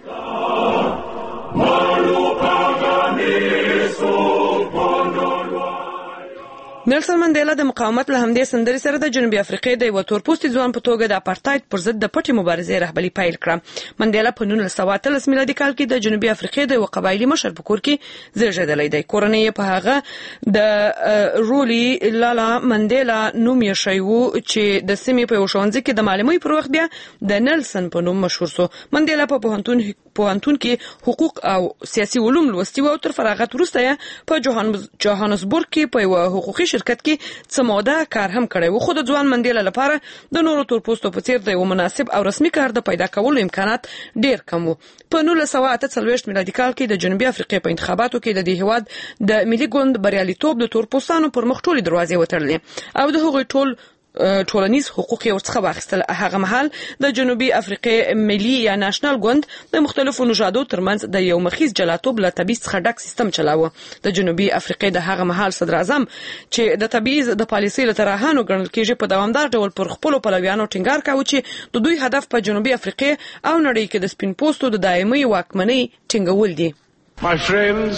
نیلسن منډیلا د مقاومت له همدې سندرې سره د جنوبي افریقا د یو تورپوستي ځوان په توګه د اپارتاید پر ضد د پټې مبارزې رهبري پیل کړه. منډیلا په 1913 میلادي کال کې د جنوبي افریقا د یو قبایلي مشر په کور کې زیږیدلی دی. کورنۍ په هغه د رولی لالا منډیلا نوم یې شوی و چې د سیمې په یو ښوونځي کې د معلمۍ پر وخت بیا د نیلسن په نوم مشهور شو. منډیلا په پوهنتون کې حقوق او سیاسي علوم لوستي و او تر فراغت وروسته یې په جوهانسبورګ کې په یو حقوقي شرکت کې څه موده کار هم کړی و. خو د ځوان منډیلا لپاره د نورو تورپوستو په څیر د یو مناسب او رسمي کار د پیدا کولو امکانات ډیر کم و. په 1948 میلادي کال کې د جنوبي افریقا په انتخاباتو کې د دې هیواد د ملي ګوند بریالیتوب د تورپوستانو پر مخ ټولې دروازې وتړلې او د هغوی ټولنیز حقوق یې ورڅخه واخیستل. هغه مهال د جنوبي افریقا ملي یا ناشنل ګوند د مختلفو نژادو ترمنځ د یو مخیز جلاتوب له تبعیض څخه ډک سیستم چلاوه. د جنوبي افریقا د هغه مهال صدر اعظم چې د تبعیض د پالیسۍ له طرحانو ګڼل کېږي په دوامدار ډول پر خپلو پلویانو ټینګار کاوه چې د دوی هدف په جنوبي افریقا او نړۍ کې د سپین پوستو د دایمي واکمنۍ ټینګول دي. My friends,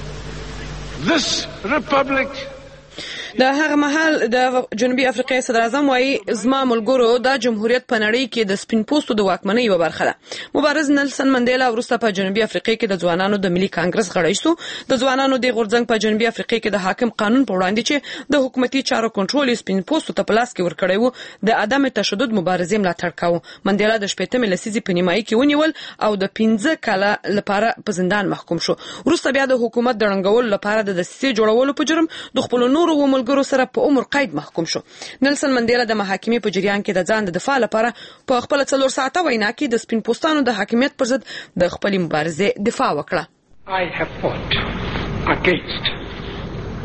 this republic د هغه مهال د جنوبي افریقا صدر اعظم وايي زما ملګرو دا جمهوریت په نړۍ کې د سپین پوستو د واکمنۍ یوه برخه ده. مبارز نیلسن منډیلا وروسته په جنوبي افریقا کې د ځوانانو د ملي کانګرس غړی شو. د ځوانانو د غورځنګ په جنوبي افریقا کې د حاکم قانون په وړاندې چې د حکومتي چارو کنټرول سپین پوستو ته په لاس کې ورکړی و د عدم تشدد مبارزې ملاتړ کاوه. منډیلا د 18مې لسیزې په نیمایي کې ونیول او د 15 کاله لپاره په زندان محکوم شو. وروسته بیا د حکومت د ړنګولو لپاره د دسیسې جوړولو په جرم د خپلو نورو ملګرو سره په عمر قید محکوم شو. نیلسن منډیلا د محاکمې په جریان کې د ځان د دفاع لپاره په خپل 4 ساعته وینا کې د سپین پوستانو د حاکمیت پر ضد د خپلې مبارزې دفاع وکړه. I have fought against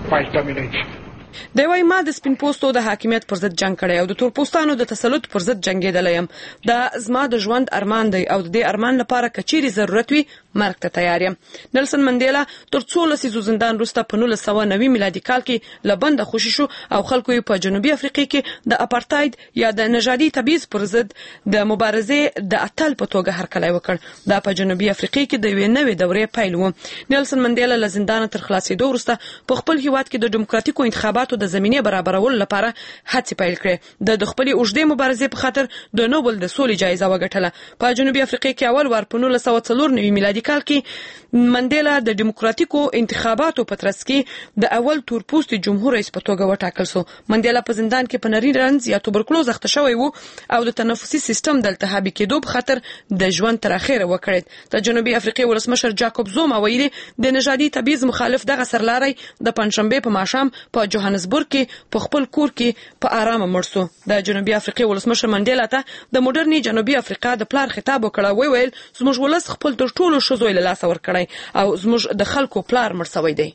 by domination. د وای ما د سپین پوستو د حاکمیت پر ضد جنگ کړی او د تور پوستانو د تسلط پر ضد جنگیدلم. دا زما د ژوند ارمان دی او د دې ارمان لپاره کچيري ضرورت وي مرګ ته تیار یم. نلسن منډیلا تر 16 لسیزو زندان وروسته په 1990 میلادي کال کې لبند خوشی شو او خلکو یې په جنوبي افریقا کې د اپارټاید یا د نژادي تبعیض پر ضد د مبارزې د اتل په توګه هرکلی وکړ. دا په جنوبي افریقا کې د یوې نوې دورې پیل و. نلسن منډیلا له زندان تر خلاصېدو وروسته په خپل هیواد کې د دیموکراتیکو انتخاباتو د زمینې برابرولو لپاره هڅې پیل کړې. د خپلې اوږدې مبارزې په خاطر د نوبل د سولې جایزه وګټله. په جنوبي افریقا کې اول وار په 1994 میلادي کال کې منډیلا د دیموکراتیکو انتخاباتو په ترڅ کې د اول تور پوستي جمهور رئیس په توګه وټاکل شو. منډیلا په زندان کې په نری رنځ یا توبرکلوز اخته شوی وو او د تنفسي سیستم د التهابي کېدو په خاطر د ژوند تر اخره وکړ. د جنوبي افریقا ولسمشر جاکوب زوما ویلي د نژادي تبعیض مخالف دغه سرلاري د پنځشنبه په ماښام په جوهانسبرګ کې په خپل کور کې په آرام مړ شو. د جنوبي افریقا ولسمشر منډیلا ته د موډرني جنوبي افریقا د پلار خطاب وکړ. ویل زموږ ولس خپل تر ټولو شذوی له لاس ورکړی او زموږ د خلکو پلار مړ شوی دی.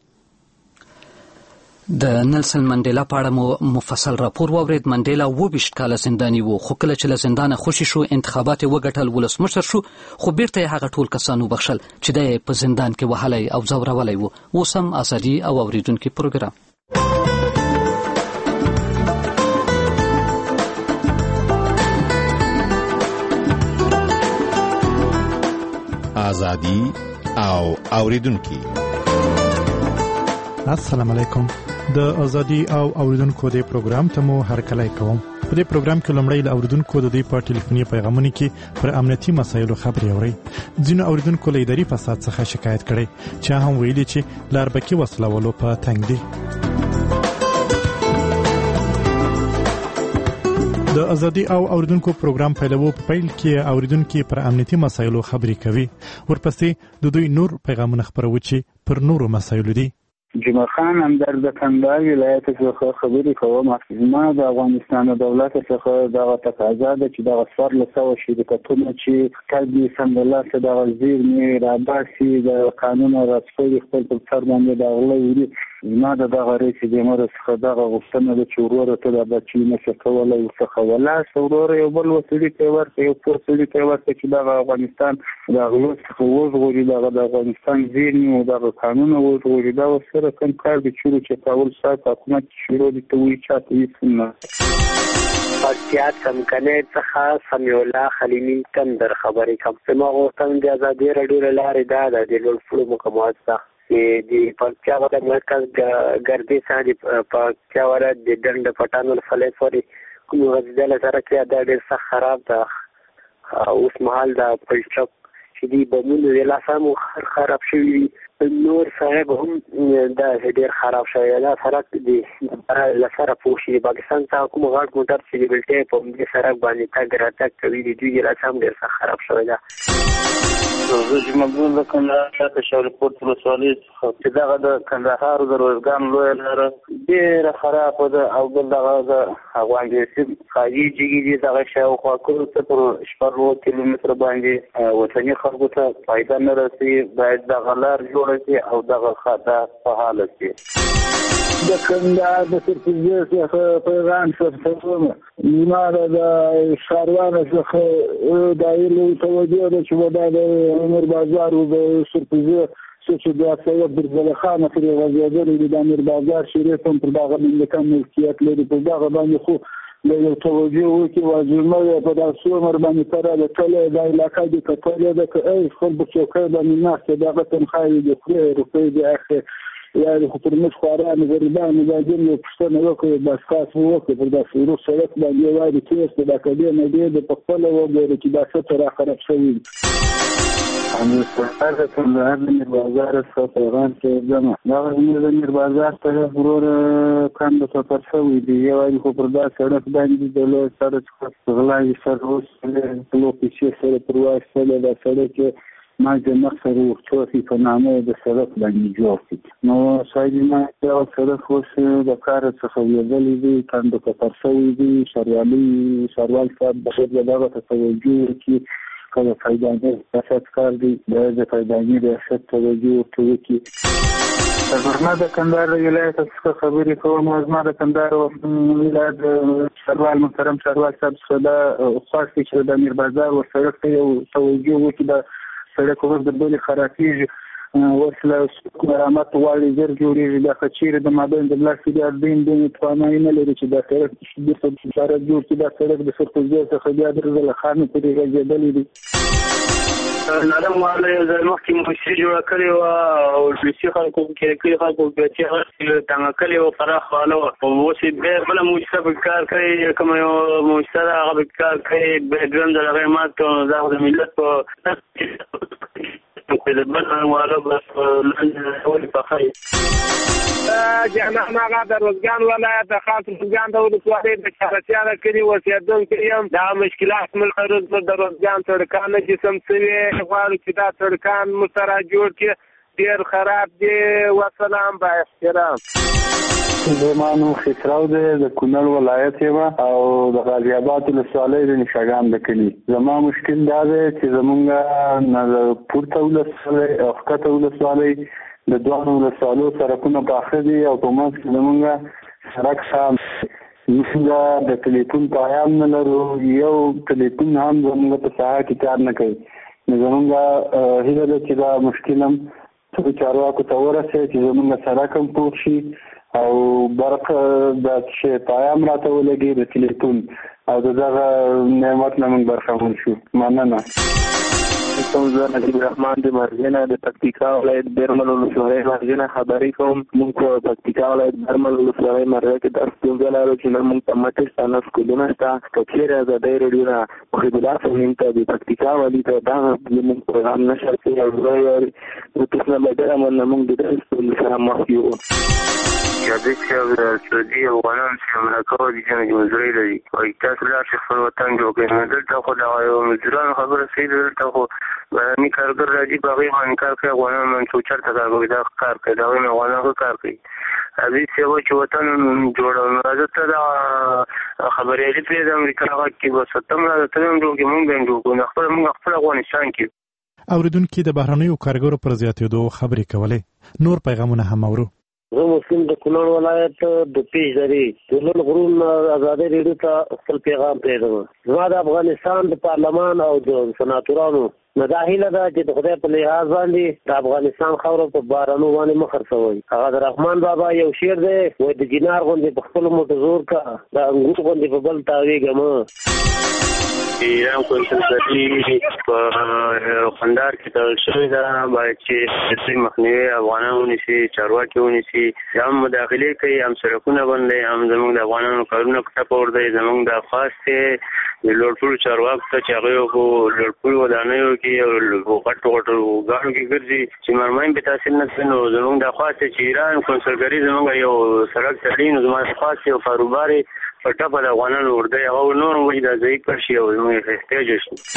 د نلسن منډیلا په اړه مفصل راپور واورید. منډیلا 22 کاله زنداني وو خو کله چې له زندانه خوشی شو انتخابات وګټل ولسمشر شو خو بیرته هغه ټول کسانو بخښل چې د په زندان کې وهلای او زورولای وو. اوس هم ازادي او اوریدونکو پروګرام ازادي او اوریدونکو. السلام علیکم. د ازادي او اوریدونکو د پروګرام ته مو هرکلی کوم. په دې پروګرام کې لومړی له اوریدونکو د دې په ټلیفوني پیغامونو کې پر امنیتي مسایلو خبري اوري. ځینو اوریدونکو له اداري فساد څخه شکایت کړي چې هم ویلي چې لاربکي وسلولو په تنګ دي. د ازادي او اوریدونکو پروګرام پیلوو په پیل کې اوریدونکو پر امنیتي مسایلو خبري کوي. ورپسې د دوی نور پیغامونه خبرو چې پر نورو مسایلو دي. جمعه خان همدر د کندهار ولایت څخه خبرې کوم. ما د افغانستان دولت څخه دغه تقاضا ده چې دغه 1400 شرکتونه چې کلبي سمبلات د وزیر راباسي د قانون راځي خپل پر سر باندې د غلې ما دغه رئیس جمهور څخه دغه غوښتنه ده چې ورور ته د بچی نشه کولای څخه ولا ورور یو بل وسیله کې ورته یو وسیله کې ورته چې د افغانستان د غلو څخه وژغوري د افغانستان زیرمې او د قانون وژغوري دا سره کوم کار دي چې کول سات حکومت شروع دي ته وی چاته یې نه پاتیات کمکنه څخه سمیع الله خلیمی کندر خبرې کوم چې ما غوښتم د ازادي رادیو لارې دا د لوړ مقامات څخه د پکتیا د مرکز ګردې سره پکتیا ولایت د ډنډ پټانو فلې فوري کوم غزل سره کې دا ډېر سخت خراب ده. اوس مهال د پلچک چې دی بمونو د لاسامو خراب شوی نور صاحب هم دا ډېر خراب شوی دا سړک دی لسره پوښي پاکستان ته کوم غاټ موټر چې بلټه په دې سړک باندې تاګ راټک کوي د دوی لاسام ډېر سخت خراب شوی دا. زه مګون د کندهار ته شاولیکوټ ولسوالۍ چې دغه د کندهار د روزګان لویه لاره ډېره خرابه ده او بل دغه د افغانستان خارجي جګړې دغه شاوخوا کلو ته پر 14 کیلومتره باندې وطني خلکو ته فایده نه رسي. باید دغه لار جوړه شي او دغه خطا په حالت کې د کندهار د سرپرزې څخه پیغام شوم. نیمه د شاروان څخه دایلو توجه ده چې ودا د امیر بازار او د سرپرزې چې د سید برزله خان پرې وزیدل د امیر بازار شریف هم پر دغه مملکت ملکیت لري. په دغه باندې خو له توجه وکي واجبونه په داسې عمر باندې سره د ټول د علاقې د کتل د کوي خپل بچوکه د ناس دغه تنخواه د خپل روپې د اخر یا د خپلمش خوارانو غریبانو باندې یو پښتنه وکړي بس تاسو وکړي پر داسې ورو سړک باندې وایي چې د کډې نه دی د خپل وګوري چې دا څه تر خراب شوی. امیر سرکار د کندهار د میر بازار څخه پیغام کې ځم. دا د میر بازار ته ورور کاند ته ترڅوي دی یو خو پر دا سړک باندې د له سره څخه غلای سره اوس له لوکیشي سره پرواز دا سړک ما د مخسر ورچوسی په نامه د سړک باندې جوړ کړ. نو سایدي ما دا سړک اوس د کار څخه ویلې دي کاند ته ترڅوي دي شروال صاحب د دغه توجه کی کله فایده نه فساد کار دی د فایده نه ریاست توجه کوي. زما د کندهار ولایت څخه خبرې کوم. زما د کندهار ولایت سروال محترم سروال صاحب څخه دا خاص چې د امیر بازار ور سړک ته یو توجه وکړي. د سړک اوس د بلې خرابېږي، ورسله مرامت غواړي، ژر جوړېږي. دا خچېرې د مابین د بلاک سي د توانایي نه لري چې دا سړک بېرته جوړ کړي. دا سړک د سرپوزګر څخه بیا درې ځله ښار نه پورې غځېدلی دی. نرم والا یو ځل مخکې موسسې جوړه کړې وه او ډیسي خلکو کلي خلکو چې هغه تنګه کړې وه، پراخ واله وه. اوس یې بیا بله موسسه پکې کار کوي، کومه یو موسسه ده هغه پکې کار کوي. بیا دویم ځل هغه یې مات کړو. دا خو د ملت په د بل واله بس ولې پخوي. جهنم آغا د روزګان ولایت د خاص روزګان د ولسوالۍ د چارسیا د کلي اوسېدونکی یم. دا مشکلات ملک د روزګان سړکان چې سم شوي، غواړو چې دا سړکان موږ سره جوړ کړي. ډېر خراب دي. وسلام، با احترام. زما نوم خسرو دی، د کونړ ولایت یم او د غازي آباد ولسوالۍ د نشاګان د کلي. زما مشکل دا دی چې زمونږ پورته ولسوالۍ او ښکته ولسوالۍ د دوه ولسوالو سړکونه پاخه دي او په منځ کې زمونږ سړک خام. موږ د ټلیفون پیغام نه لرو، یو ټلیفون هم زمونږ په ساحه کې کار نه کوي. نو زمونږ هیله ده چې دا مشکل هم چارواکو ته ورسوي چې زمونږ سړک هم پوخ شي او برق د چې پیغام راته ولګي د ټلیفون او دغه نعمت نه موږ برخمن شو. مننه. زه نجیب الرحمن د مرغینه د پکتیکا ولایت برمل ولسوالۍ مرغینه خبرې کوم. موږ په پکتیکا ولایت برمل ولسوالۍ مرغه کې درس ستونزه لرو چې نن موږ ته مټې ستانه سکولونه شته. که چېرې ازادۍ راډیو نه محب الله صاحب ته د پکتیکا والي ته دا زموږ پیغام نشر کوي او زه یې ورته نه ډېره مننه. موږ د دې ستونزې سره مخ یو. جابر صاحب د سعودي افغانان چې امریکا دي چې مزرعي لري وایي تاسو لاړ شئ خپل وطن جوړ کړئ. دلته خو د مزدورانو خبره صحیح ده. دلته خو بهرني کارګر راځي په هغې باندې کار کوي. افغانان باندې څو چېرته کار کوي، دا کار کوي، د هغوی نه افغانان ښه کار کوي. حبیب صاحب وایي چې وطن جوړوو. راځه ته دا خبریالي پرېږده امریکا غږ کې بس ته هم راځه ته هم جوړ کړې موږ به هم جوړ کړو. موږ خپل افغانستان کې اوریدونکي د بهرنیو کارګرو پر زیاتېدو خبرې کولې. نور پیغامونه هم اورو. زه مسلم د کونړ ولایت د پیش درې د لوړ غرون ازادۍ ریډیو ته خپل پیغام پرېږدم. زما د افغانستان د پارلمان او د سناتورانو نو دا هیله ده چې د خدای په لحاظ باندې د افغانستان خاوره په بارانو باندې مه خرڅوئ. هغه د رحمان بابا یو شعر دی، وایي د جینار غوندې په خپلو موټو زور کا، د انګور غوندې په بل تاویږه مه. ایران کنسلګري په خندار کې تړل شوې ده، باید چې د مخنیوي افغانان ونیسي، چارواکي ونیسي، هم مداخلې کوي، هم سړکونه بندوي، هم زموږ د افغانانو کارونه په ټپه ورځي. زموږ د خاص د لوړپوړو چارواکو ته چې هغوی په لوړپوړو ودانیو کې او غټو غټو ګاڼو کې ګرځي چې مرمایم په تاثیر نه کوي. نو زموږ د خاص چې ایران کنسلګري زموږ یو سړک تړي، نو زما خاص یو کاروبار په ټپه د افغانانو ورده هغه نور وایي دا ضعیف کړ شي او زموږ احتیاج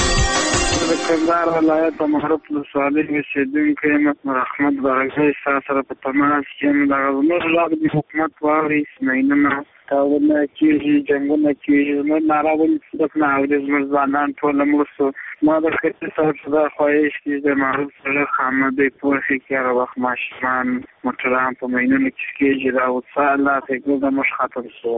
شي. د کندهار ولایت په محرب ولسوالۍ اوسېدونکی یم رحمت برګزی ستا سره په تماس کې یم. دغه زموږ غږ د حکومت واوري، مینونه تاونه کېږي، جنګونه کېږي، زموږ ناره ولې صدق نه اوري، زموږ ځوانان ټول مړه سو. ما د خطي صاحب څخه خواهش کېږي د معروف سړک خامدی پوښي کې هر وخت ماشومان موټران په مینونو کې کېږي دا وڅا الله فکر د مش خاطر شو.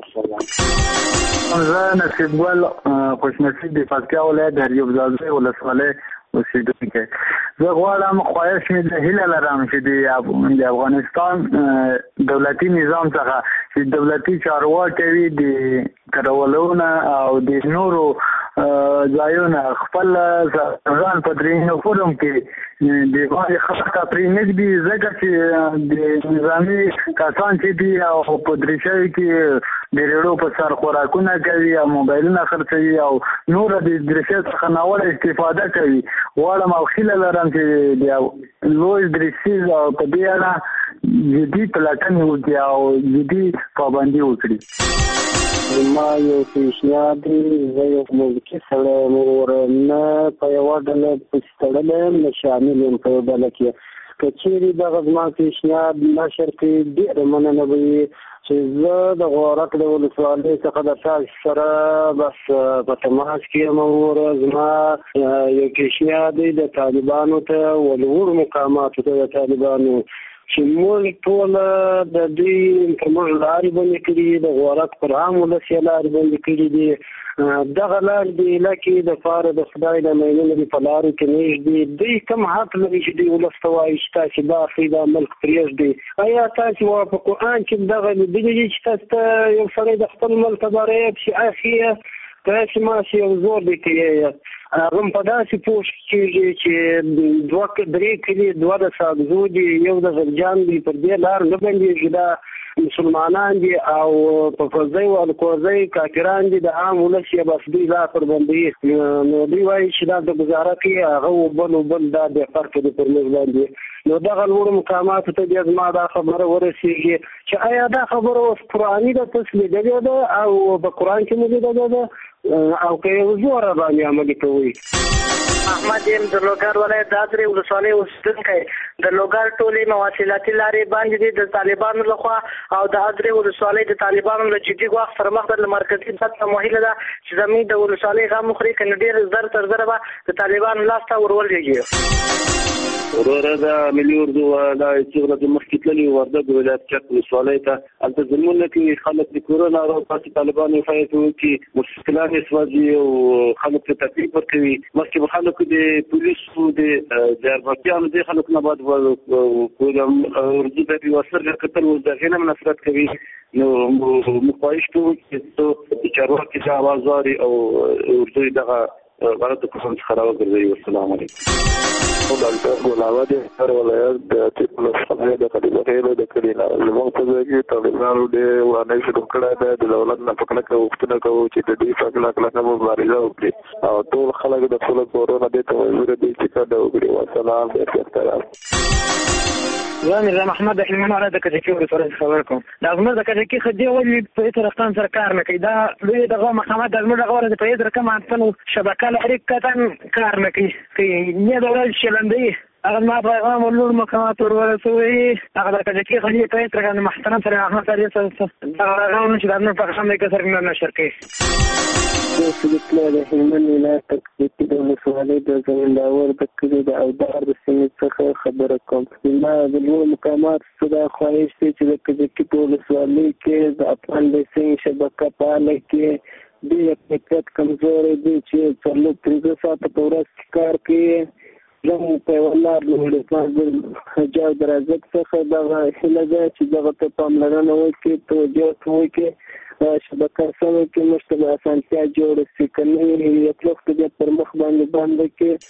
زه نصیب ګل خوشنصیب د پکتیا ولایت د یو ځای ولسوالۍ اوسېدونکی. زه غواړم خواهش مې د هیله لرم چې د افغانستان دولتي نظام څخه چې دولتي چارواکي وي د کډوالونه او د نورو ځایونه خپل ځان په درېنو فورم کې د باندې خلک پرې نږدي، ځکه چې د نظامي کسان چې دي او په درېشوي کې د ریړو په سر خوراکونه کوي او موبایلونه خرڅوي او نور د درېشۍ څخه ناوړه استفاده کوي. غواړم او هیله لرم چې د لوی درېشي او په دې اړه جدي پلټنې وکړي او جدي پابندي وکړي. ما یو پیشنهاد دی، زه یو ملکي سړی یم، نه په یوه ډله پسې تړلی یم نه شامل یم په یوه ډله کې. که چېرې دغه زما پیشنهاد نشر کړي ډېره مننه به وي چې زه د غورک د ولسوالۍ څخه د تاسو سره بس په تماس کې یم. وروره زما یو پیشنهاد دی د طالبانو ته ولوړو مقاماتو ته د طالبانو چې موږ ټول د دوی په موږ لارې باندې کړي د غورک پر عام ولسي لارې باندې کړي دي دغه لارې د علاقې د پاره د خدای د مینې په لارو کې نږدې دوی کوم حق لري چې دوی ولس ته وایي چې تاسې دا اخلي دا ملک پرېږدئ ایا تاسې په قرآن کې دغه لیدلي دي چې تاسو ته یو سړی د خپل ملک برایت چې اخلي تاسې ماسې یو زور دی کوي هغه په داسې پوه کېږي چې درې کلي دوه د ساګزو دي یو د غرجان دي پر دې لار نه بندېږي دا مسلمانان دي او په فضای او الکوزای کافران دي د عام ولس یې بس دوی لا پر باندې نو دوی وایي چې دا د ګزاره کوي هغه بل دا د فرق دي پر موږ باندې نو دغه لوړ مقاماتو ته بیا زما دا خبره ورسېږي چې آیا دا خبره اوس قرآني ده تسلیدلې ده او په قرآن کې موجوده ده او که یو زوره باندې عملي کوي احمد یم د لوګر ولایت د ادرې ولسوالۍ اوسېدونکی د لوګر ټولې مواصلاتي لارې باندې دي د طالبانو لخوا او د ادرې ولسوالۍ د طالبانو له جدي ګواښ سره مخ ده مرکزي سطحه مهیله ده چې زموږ د ولسوالۍ غم وخوري که نه ډېر زر تر زره به د طالبانو لاس ته ورولېږي وروره د ملي اردو دا چې ورځ مخکې تللي وردګ ولایت چک ولسوالۍ ته هلته زلمونه کې خلک د کورونا پاسې طالبانو فعالیت وکړي مشکلات یې سوځي او خلک ته تکلیف ورکوي مخکې به خلکو د پولیسو د اربکیانو د خلکو نه بعد اردو ته یې ورسره کتل اوس د هغې نه نفرت کوي نو موږ خواهش کوو چې چارواکي ته اواز واوري او اردو دغه غلط کفن څخه راوګرځوي. والسلام علیکم. ډاکټر ګلاوه د هر ولایت د ټیپل سره د کډیلو د کډیلا زموږ په ځای کې طالبانو د وانه شروع کړه د دولت نه پکړه کوښتنه کوي چې د دې فکر کله مبارزه وکړي او ټول خلک د خپل کورونا د توزیع د چې دا وکړي. والسلام علیکم. زه نظام احمد د هلمند ولایت د کجکي ولسوالۍ خبر کوم دا زموږ د کجکي خدي ولې په هېڅ رقم سره کار نه کوي دا لوی دغه مخامخ د زموږ دغه ولایت په هېڅ رقم انسانو شبکه لري کتن کار نه کوي نه د ولایت شلندي هغه ما پیغام ولور مقامات ورسوي هغه د کجکي خدي په هېڅ رقم محترم سره احمد علي دا راغون چې د نن په خامه کې سره نه نشر کوي. د سلطنه د هلمند ولایت تکلیفي د ولسوالۍ د زمینداور د کلي د اودار د سیمې څخه خبره کوم. ما د لوړو مقاماتو څخه خواهش دی چې د کجکي په ولسوالۍ کې د افغان د سیمې شبکه فعاله کړي د اقتصاد کمزوري دی چې څلور 13 ساعته په ورځ کې کار کوي زموږ په ولار له حجاب درازک څخه دغه هیله ده چې دغه ته پاملرنه وکړي توجه وکړي شبکه سمه کې موږ ته اسانتیا جوړه شي که نه یو وخت بیا پر مخ باندې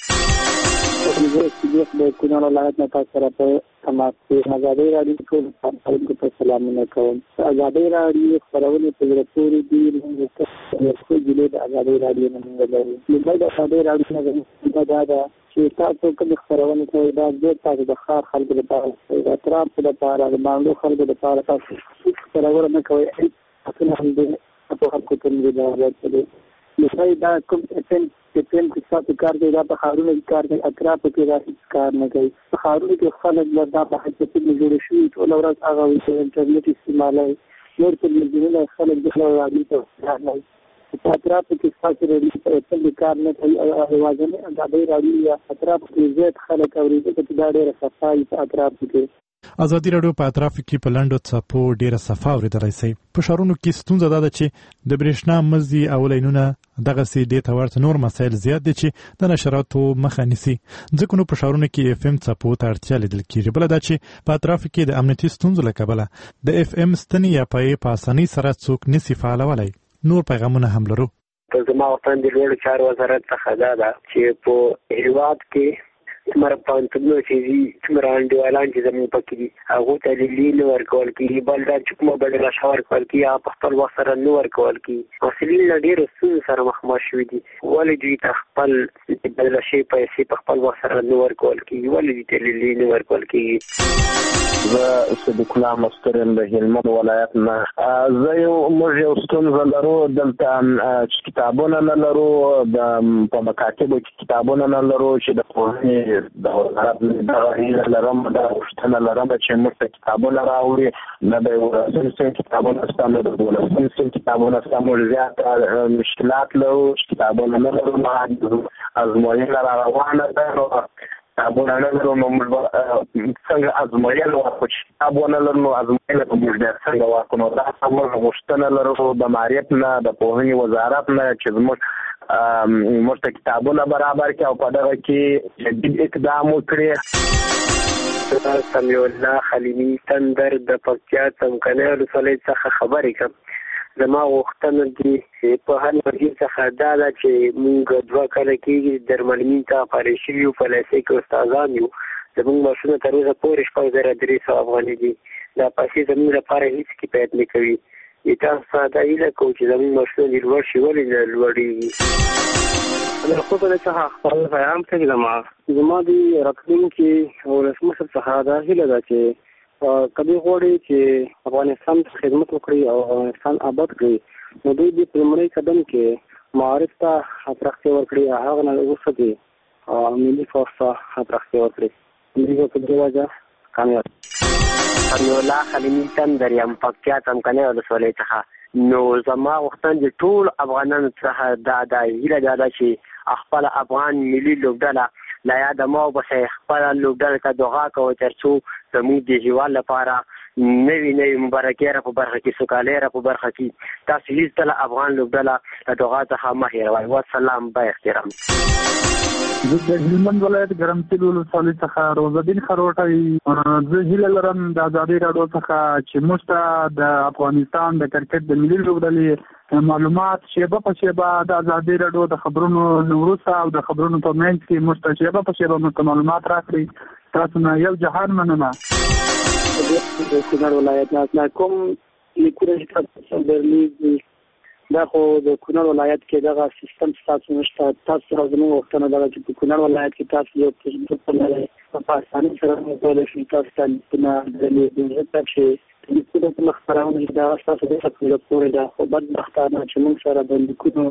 کې د کونړ ولایت نه تاسو سره په تماس کې ازادي راډیو ټول خلکو ته سلامونه کوم. ازادي راډیو خبرونه په زړه پورې دي موږ خو ضلع د ازادي راډیو نه موږ د ازادي راډیو نه دا چې تاسو کوم خبرونه کوي دا د تاسو د خار خلکو لپاره د اطراف لپاره د باندې خلکو لپاره تاسو خبرونه کوي اصلا هم د خلکو ته نه دا راځي نو دا کوم ټیم کې تاسو کار دی دا په خارونو کې کار دی اطراف کې راځي کار نه کوي په خارونو کې خلک دا په حقیقت کې جوړ شي ټول ورځ هغه وي انټرنیټ استعمالوي نور څه ملګري خلک د خلک راځي ته نه په اطراف کې تاسو لري کار نه کوي او وازنه دا دی راځي اطراف کې زیات خلک اوريږي چې دا ډېر صفای په اطراف کې. ازادي راډیو په اطراف کې په لنډو څپو ډیره صفا اوریدلای شي. په ښارونو کې ستونزه ده چې د برېښنا مزي او لینونه دغه سي ډیټا ورته نور مسایل زیات دي چې د نشراتو مخه نیسي ځکه نو په ښارونو کې اف ام څپو ته اړتیا لیدل کېږي. بل دا چې په اطراف کې د امنیتي ستونزو له کبله د اف ام ستنې یا په اسانۍ سره څوک نسی فعالولای. نور پیغامونه هم لرو. زما وطن د لوړ چارو وزارت څخه دا چې په هیواد کې تمہارا پانتنو چې تمہارا انډیوالان چې زموږ پکې دي هغه ته لیلین ورکول کیږي بل دا چې کومه بل راشور کول کیږي په خپل وخت سره نو ورکول کیږي مسلین ډېر ستونزې سره مخامخ شوي دي ولې دوی خپل بل شي پیسې په خپل وخت سره نو ورکول کیږي ولې دوی لیلین ورکول کیږي. زه صدیق الله مسترم د هلمند ولایت نه موږ یو ستونزه لرو دلته چې کتابونه نه لرو په مکاتبو کې کتابونه نه لرو چې د پوهنې د وزارت دغه لرم دا غوښتنه لرم چې موږ ته کتابونه راوړي نه د ورځني کتابونه شته نه د ولسي کتابونه شته موږ زیات مشکلات لرو چې کتابونه نه لرو ازموینه را روانه ده ابونه لرو نو څنګه ازمایل ورکو چې ابونه لرو نو ازمایل په موږ څنګه ورکو نو دا موږ غوښتنه لرو د معرفت نه د پوهنې وزارت نه چې موږ ته کتابونه برابر کړي او په دغه کې جدي اقدام وکړي. سمیع الله خلیمی تندر د پکتیا څمکنی ولسوالۍ څخه خبرې کوم. زما غوښتنه دي په هر وجه څخه دا ده چې موږ 2 کاله کېږي درملمین ته پاره شوي یو په لیسې کې استادان یو. زموږ معاشونه تر اوسه پورې 1300 افغانۍ دي. دا پیسې زموږ لپاره هېڅ کفایت نه کوي. تاسو ته دا هیله کوو چې زموږ معاشونه دې لوړ شي. ولې نه لوړېږي؟ د خپل څخه خپل پیغام کوي. زما د راتلونکي ولسمشر څخه دا هیله ده چې کله غواړي چې افغانستان ته خدمت وکړي او افغانستان آباد کړي نو دوی د پرمړی قدم کې معارف ته پراختیا ورکړي. هغه نه وسته ملي فورس ته پراختیا ورکړي. دغه په دې وجه کامیاب. سمیع الله خلیمی تندر یم پکتیا څمکنی ولسوالۍ څخه. نو زما غوښتنه د ټول افغانانو څخه دا هیله ده چې خپل افغان ملي لوبډله لا یاد مو بس خپل لوبډله ته دعا کوي ترڅو زموږ د هیواد لپاره نوی مبارکي را په برخه کې سوکالي را په برخه کې تاسو هیڅ تل افغان لوبډله له دعا څخه مه هېروئ. والسلام با احترام. د هلمند ولایت ګرمسیر ولسوالۍ څخه روزالدین خروټی. زه هیله لرم د ازادي راډیو څخه چې موږ ته د افغانستان د کرکټ د ملي لوبډلې معلومات شیبه په شیبه د ازادي راډیو د خبرونو وروسته او د خبرونو په منځ کې موږ ته شیبه په شیبه موږ معلومات راکړي. تاسو نه یو جهان مننه. د کونړ ولایت نه کوم لیکونه چې درلېږي دا خو د کونړ ولایت کې دغه سیستم تاسو نشته. تاسو سره زموږ وختونه دا چې په کونړ ولایت کې تاسو یو څه په اسانۍ سره مطالعه شي. تاسو ته لیکونه درلېږي چې لیکونه په مخبرونه دا تاسو د خپل پورې دا خو بدبختانه چې موږ سره د لیکونو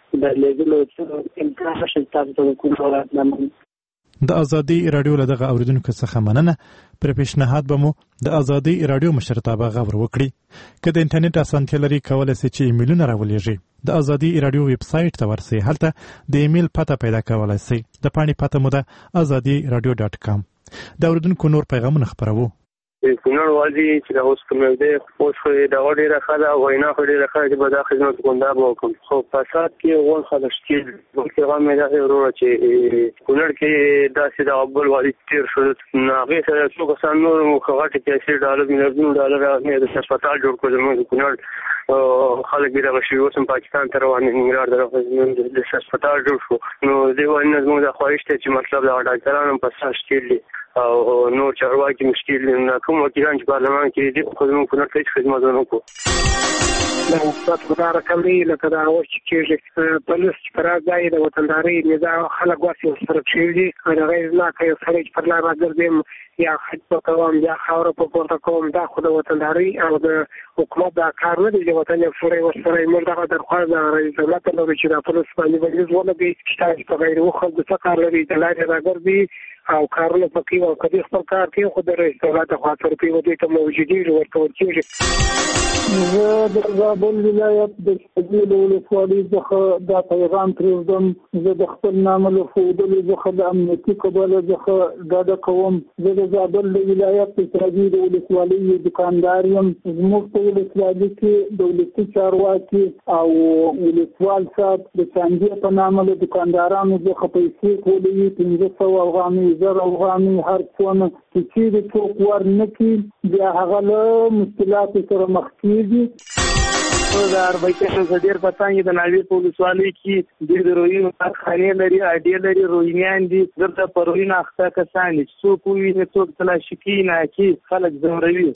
درلېږلو امکان نشته. تاسو د کونړ ولایت نه د ازادي رادیو له دغه اوریدونکو څخه مننه. پر پیشنهاد به مو د ازادي رادیو مشرتابه غوړ وکړي. که د انټرنیټ اسانتیا لري کولای شئ چې ایمیلونه راولېږئ. د ازادي رادیو ویب سټ ته ورسئ. هلته د ایمیل پته پیدا کولای شئ. د پاڼې پته مو ده azadiradio.com. د اوریدونکو نور پیغامونه خپروو. کونړ والي چې دا اوس کوم دی اوس خو دا ډېره ښه ده او وینا خو ډېره ښه چې به دا خدمت کووندا به وکړم. خو په سات کې غون خلک چې بل پیغام مې دا وروره چې کونړ کې داسې د بل والي تیر شو نو هغې سره څو کسان نور غټې پیسې ډالر میلیارډونه ډالر د هسپتال جوړ کړو. زموږ کونړ خلک یې دغه شي اوس هم پاکستان ته روان دي. ننګرهار د هسپتال جوړ شو نو دې وایي نه زموږ دا خواهش دی چې مطلب د ډاکټرانو هم په سر شتېل دي او نور چارواکي مشکل نه کوم وکیلان چې پارلمان کې دي خو زموږ کونړ ته خدمتونه وکړو. د حکومت په کار کوي لکه دا اوس چې پولیس چې پر راځي د وطنداري نظام خلک واسي سره چیري هغه نه کوي سره چې پر لار راځم یا خط کوم یا خاور په پورته کوم دا خو د وطنداري او د حکومت دا کار نه دی چې وطن یې سره ورسره موږ دا درخواست د رئیس دولت له چې د پولیس باندې باندې ولګي چې په غیر وخت د څه کار لري د لارې راګرځي او کارونه پکې او کدي خپل کار کوي خو د رئیس دولت خاطر په ودی ته موجودي ورته ورچېږي. زه د زابل ولایت د سجیل ولسوالۍ څخه دا پیغام پرېږدم. زه د خپل نام له ښودلو څخه د امنیتي کبله څخه ډاډه کوم. زه د زابل د ولایت د سجیل ولسوالۍ دکاندار یم. زموږ په ولسوالۍ کې دولتي چارواکي او ولسوال صاحب د چانجې په نامه له دکاندارانو څخه پیسې ټولوي 1500 افغانۍ 1000 افغانۍ هر څونه چې چیرې څوک ورنه کړي بیا هغه له مشکلاتو سره مخ کېږي. د اربکیشن ډېر پتانګي د ناوی په ولسوالۍ کې د روینو کارخانې لري اډې لري روینیان دي درته په روینه اخته کسان دي څوک وویني څوک تلاشکي نه کې خلک ځوروي.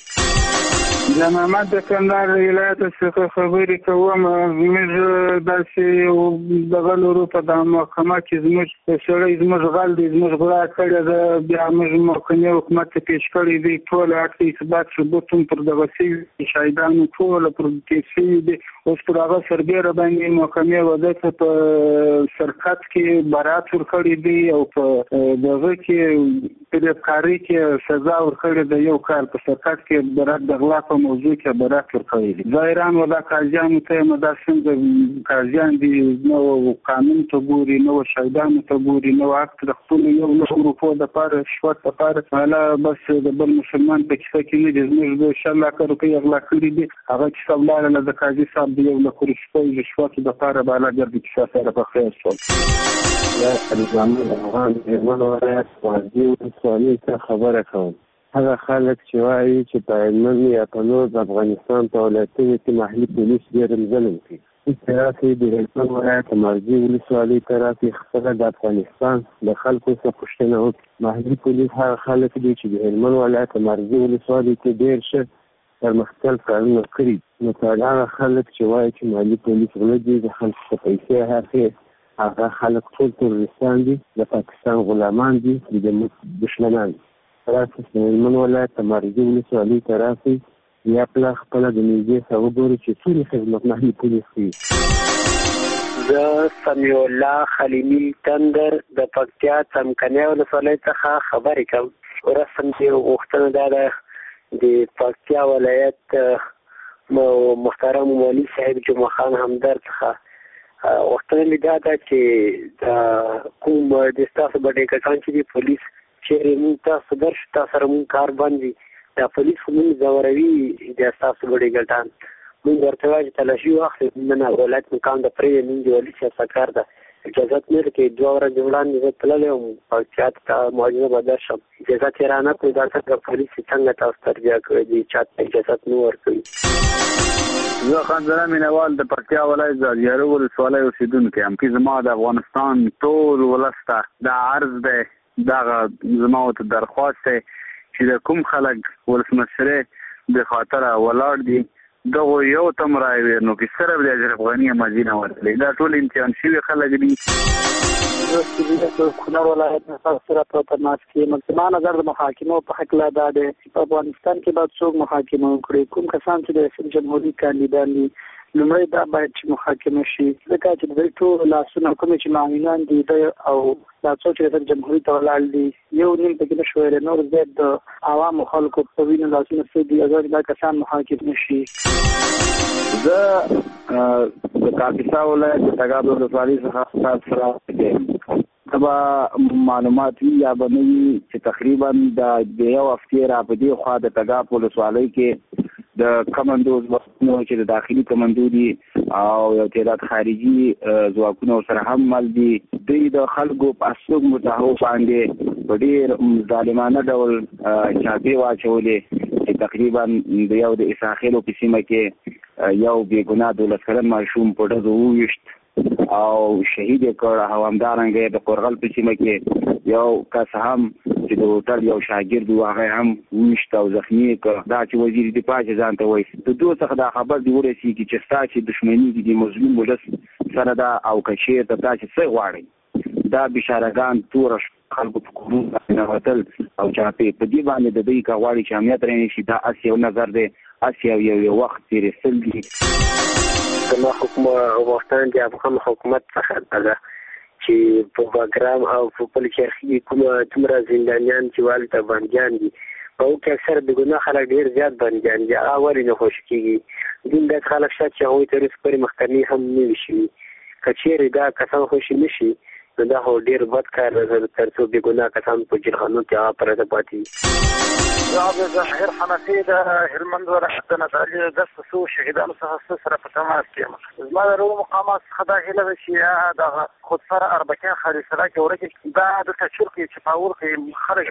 د محمد د کندهار ولایت څخه خبرې کوم. زموږ داسې دغه لورو په د محکمه کې زموږ سړی زموږ غل دی زموږ غلا کړی ده بیا موږ محکمې حکومت ته پیش کړی دی ټول اړتیا اثبات ثبوت هم پر دغه سوي شاهدانو ټول پر کې سوي دي. اوس پر هغه سربیره باندې محکمې وضع په سرکت کې برات ورکړی دی او په دغه کې په کاری کې سزا ورکړې د یو کال په سرکټ کې برات د غلا په موضوع کې برات ورکړې دي. ظاهران ولا قاضیانو ته مدار څنګه قاضیان دي نو قانون ته ګوري نو شهیدانو ته ګوري نو وخت د خپل یو لورو د پاره شوت لپاره حالا بس د بل مسلمان په کیسه کې نه دي زموږ د شلا کارو کې اغلا کړی دي هغه چې سبلار له د قاضي صاحب دی یو لورو شپې شوت د پاره بالا ګرځي کیسه سره په خیر شو. یا الزام افغان هلمند ولایت وادي ولسوالۍ ته خبره کوم. هغه خلک چې وایي چې په هلمند یا په نور د افغانستان په ولایتونو کې محلي پولیس ډېر ظلم کوي. تراسي د هلمند ولایت مرزي ولسوالۍ تراسي خپله د افغانستان د خلکو څخه پوښتنه وکړي. محلي پولیس هغه خلک دي چې د هلمند ولایت مرزي ولسوالۍ کې ډېر ښه پرمختللي کارونه کړي. نو هغه خلک چې وایي چې محلي پولیس غله دي د خلکو څخه پیسې اخلي هغه خلک ټول تروریستان دي د پاکستان غلامان دي د دشمنان دي. تراسي د هلمند ولایت د مرزي ولسوالۍ تراسي یا پلا خپله د نږدې سره وګوري چې څومره خدمت محلي پولیس کوي. زه سمیع الله خلیمي تندر د پکتیا څمکنیو ولسوالۍ څخه خبرې کوم. ورسم چې غوښتنه دا ده د پکتیا ولایت محترم والي صاحب جمعه خان همدرد څخه غوښتنه مې دا ده چې د کوم د ستاسو بډې کسان چې د پولیس چیرې موږ تاسو درشو تاسو سره موږ کار بند وي دا پولیس خو موږ ځوروي د ستاسو بډې ګټان موږ ورته وایو چې تلاشي واخلئ نه ولایت مقام د پرې موږ د والي صاحب کار ده اجازت نه لري 2 ورځې وړاندې زه تللی وم پکتیا ته معجزه به درشم اجازت یې رانه کړو دا څنګه پولیس څنګه تاسو تربیه کوي دي چاته اجازت نه ورکوي. زه خانزاده مینوال د پکتیا ولایت د اجیارو ولسوالۍ اوسېدونکی یم چې زما د افغانستان ټول ولس ته دا عرض دی دغه زما ورته درخواست دی چې د کوم خلک ولسمشرۍ د خاطره ولاړ دي دغه یو تم راوي نو کې صرف د اشرف غنی مدینه ورتلی دا ټول امتحان شوي خلک دي. کونړ ولایت نه سره په تماس کې مکتمه نظر د محاکمو په حق لا ده چې په افغانستان کې باید څوک محاکمه وکړي کوم کسان چې د ریاست جمهوریت کاندیدان دي لومړی دا باید چې محاکمه شي ځکه چې د ټول لاسونه کوم چې معاونان دي او دا څو چې ریاست جمهوریت ته ولاړ دي یو نیم پکې نشوي نور زیات د عوامو خلکو په وینو لاسونه سدي اگر دا کسان محاکمه شي. زه د کاپیسا ولایت د تګاب ولسوالۍ څخه تاسو سره تبا معلومات یا بنوي چې تقریبا د یو هفتې را په دې خوا د تګاب ولسوالۍ کې د کمانډوز وسنو چې د داخلي کمانډو دي او یو تعداد خارجي ځواکونه سره هم مل دي د خلکو په اسوب متهو باندې په ډېر ظالمانه ډول چاپې واچولې چې تقریبا د یو د اساخیلو په سیمه کې یو بېګناه 12 کلن ماشوم په ډزو وویشت او شهید یې کړ او همدارنګه د قرغل په سیمه کې یو کس هم چې د هوټل یو شاګرد و هغه هم ویشت او زخمي کړ. دا چې وزیر دفاع چې ځان ته وایي د دوی څخه دا خبر دی ورسېږي چې ستا چې دښمني دي د مظلوم ولس سره دا او که چېرته تا چې څه غواړئ دا بشارګان توره خلکو په کورونو باندې ننوتل او چاپې په دې باندې د دوی که غواړي چې امنیت رانه شي دا اس یو نظر دی اس یو وخت تېرېستل دي. زما غوښتنه د افغان حکومت څخه ده چې په باګرام او په پلچرخي کومه څومره زندانیان چې والته بندیان دي په او کې اکثر بېګناه خلک ډېر زیات بندیان دي هغه ولې نه خوشي کېږي دین داسې خلک شته چې هغوی تر اوسه پورې محکمې هم نه وي شوي که چېرې دا کسان خوشي نه شي نو دا خو ډېر بد کار ده تر څو بېګناه کسان په جیلخانو کې هغه پرته پاتې وي. زه عبدالظاهر حنفي د هلمند ولایت د نادعلي د څو شهیدانو څخه سره په تماس کې یم. زما د روغ مقامات څخه دا هیله ده چې د خودسر اربکیان خلیفه کې ورکې دا د تشویق چې پاور کې خلک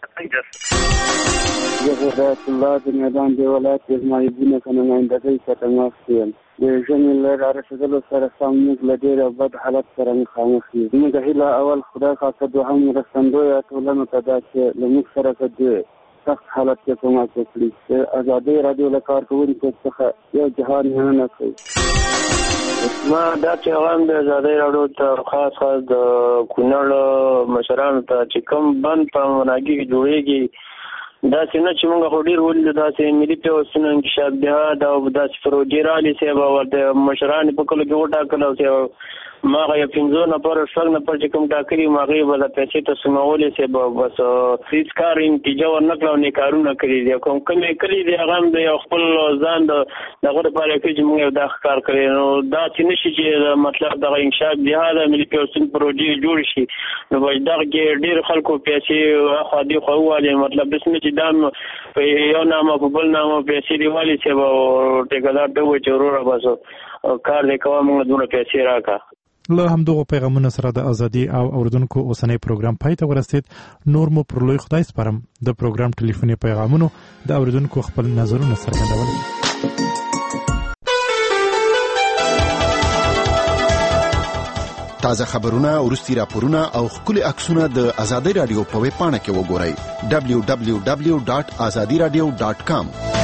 ډېر زه هدایت الله د میدان د ولایت د مایبونه په نمایندګۍ په تماس کې یم. د ژمي له رارسېدلو سره سم موږ له ډېر بد حالت سره مخامخ یو. زموږ هیله اول خدای خاصه دوهم مرستندویه ټولنو ته دا چې له موږ سره په دې سخت حالت کې کومک وکړي چې ازادي راډیو له کارکوونکو څخه یو جهان مننه کوي. ما دا چې هم د ازادي راډیو ته خاص د کونړ مشرانو ته چې کوم بند په مناګي کې جوړېږي دا چې نه چې موږ خو ډېر ولې داسې ملي پیوستون انکشاف جهاد او داسې پروژې رالې صاحب او د مشرانو په کلو کې وټاکل او ماغه یو 15 نفر شل نفر چې کوم ټاکلي ماغه ولا پیسې ته سمولې سه بس هیڅ کار انتجا ورنکړو نه کارونه کړی دي کوم کمی کړی دي هغه د خپل ځان دغه لپاره چې موږ دا کار کړی نو دا چې نشي چې مطلب دغه انشاء جهاد ملي پیوستون پروژې جوړ شي نو باید دغه ډېر خلکو پیسې خو دې خو والی مطلب د سمې چې دام په یو نامه په بل نامه پیسې دی والی چې ټیکدار ته و چې وروره بس کار دې کوه موږ دونه پیسې راکا له همدغه پیغامونو سره د ازادي او اوریدونکو اوسنۍ پروګرام پای ته ورسید نور مو پر لوی خدای سپارم د پروګرام ټلیفوني پیغامونو د اوریدونکو خپل نظرونه څرګندول تازه خبرونه ورستي راپورونه او خولي عکسونه د ازادي رادیو په ویب پاڼه کې وګورئ www.azadiradio.com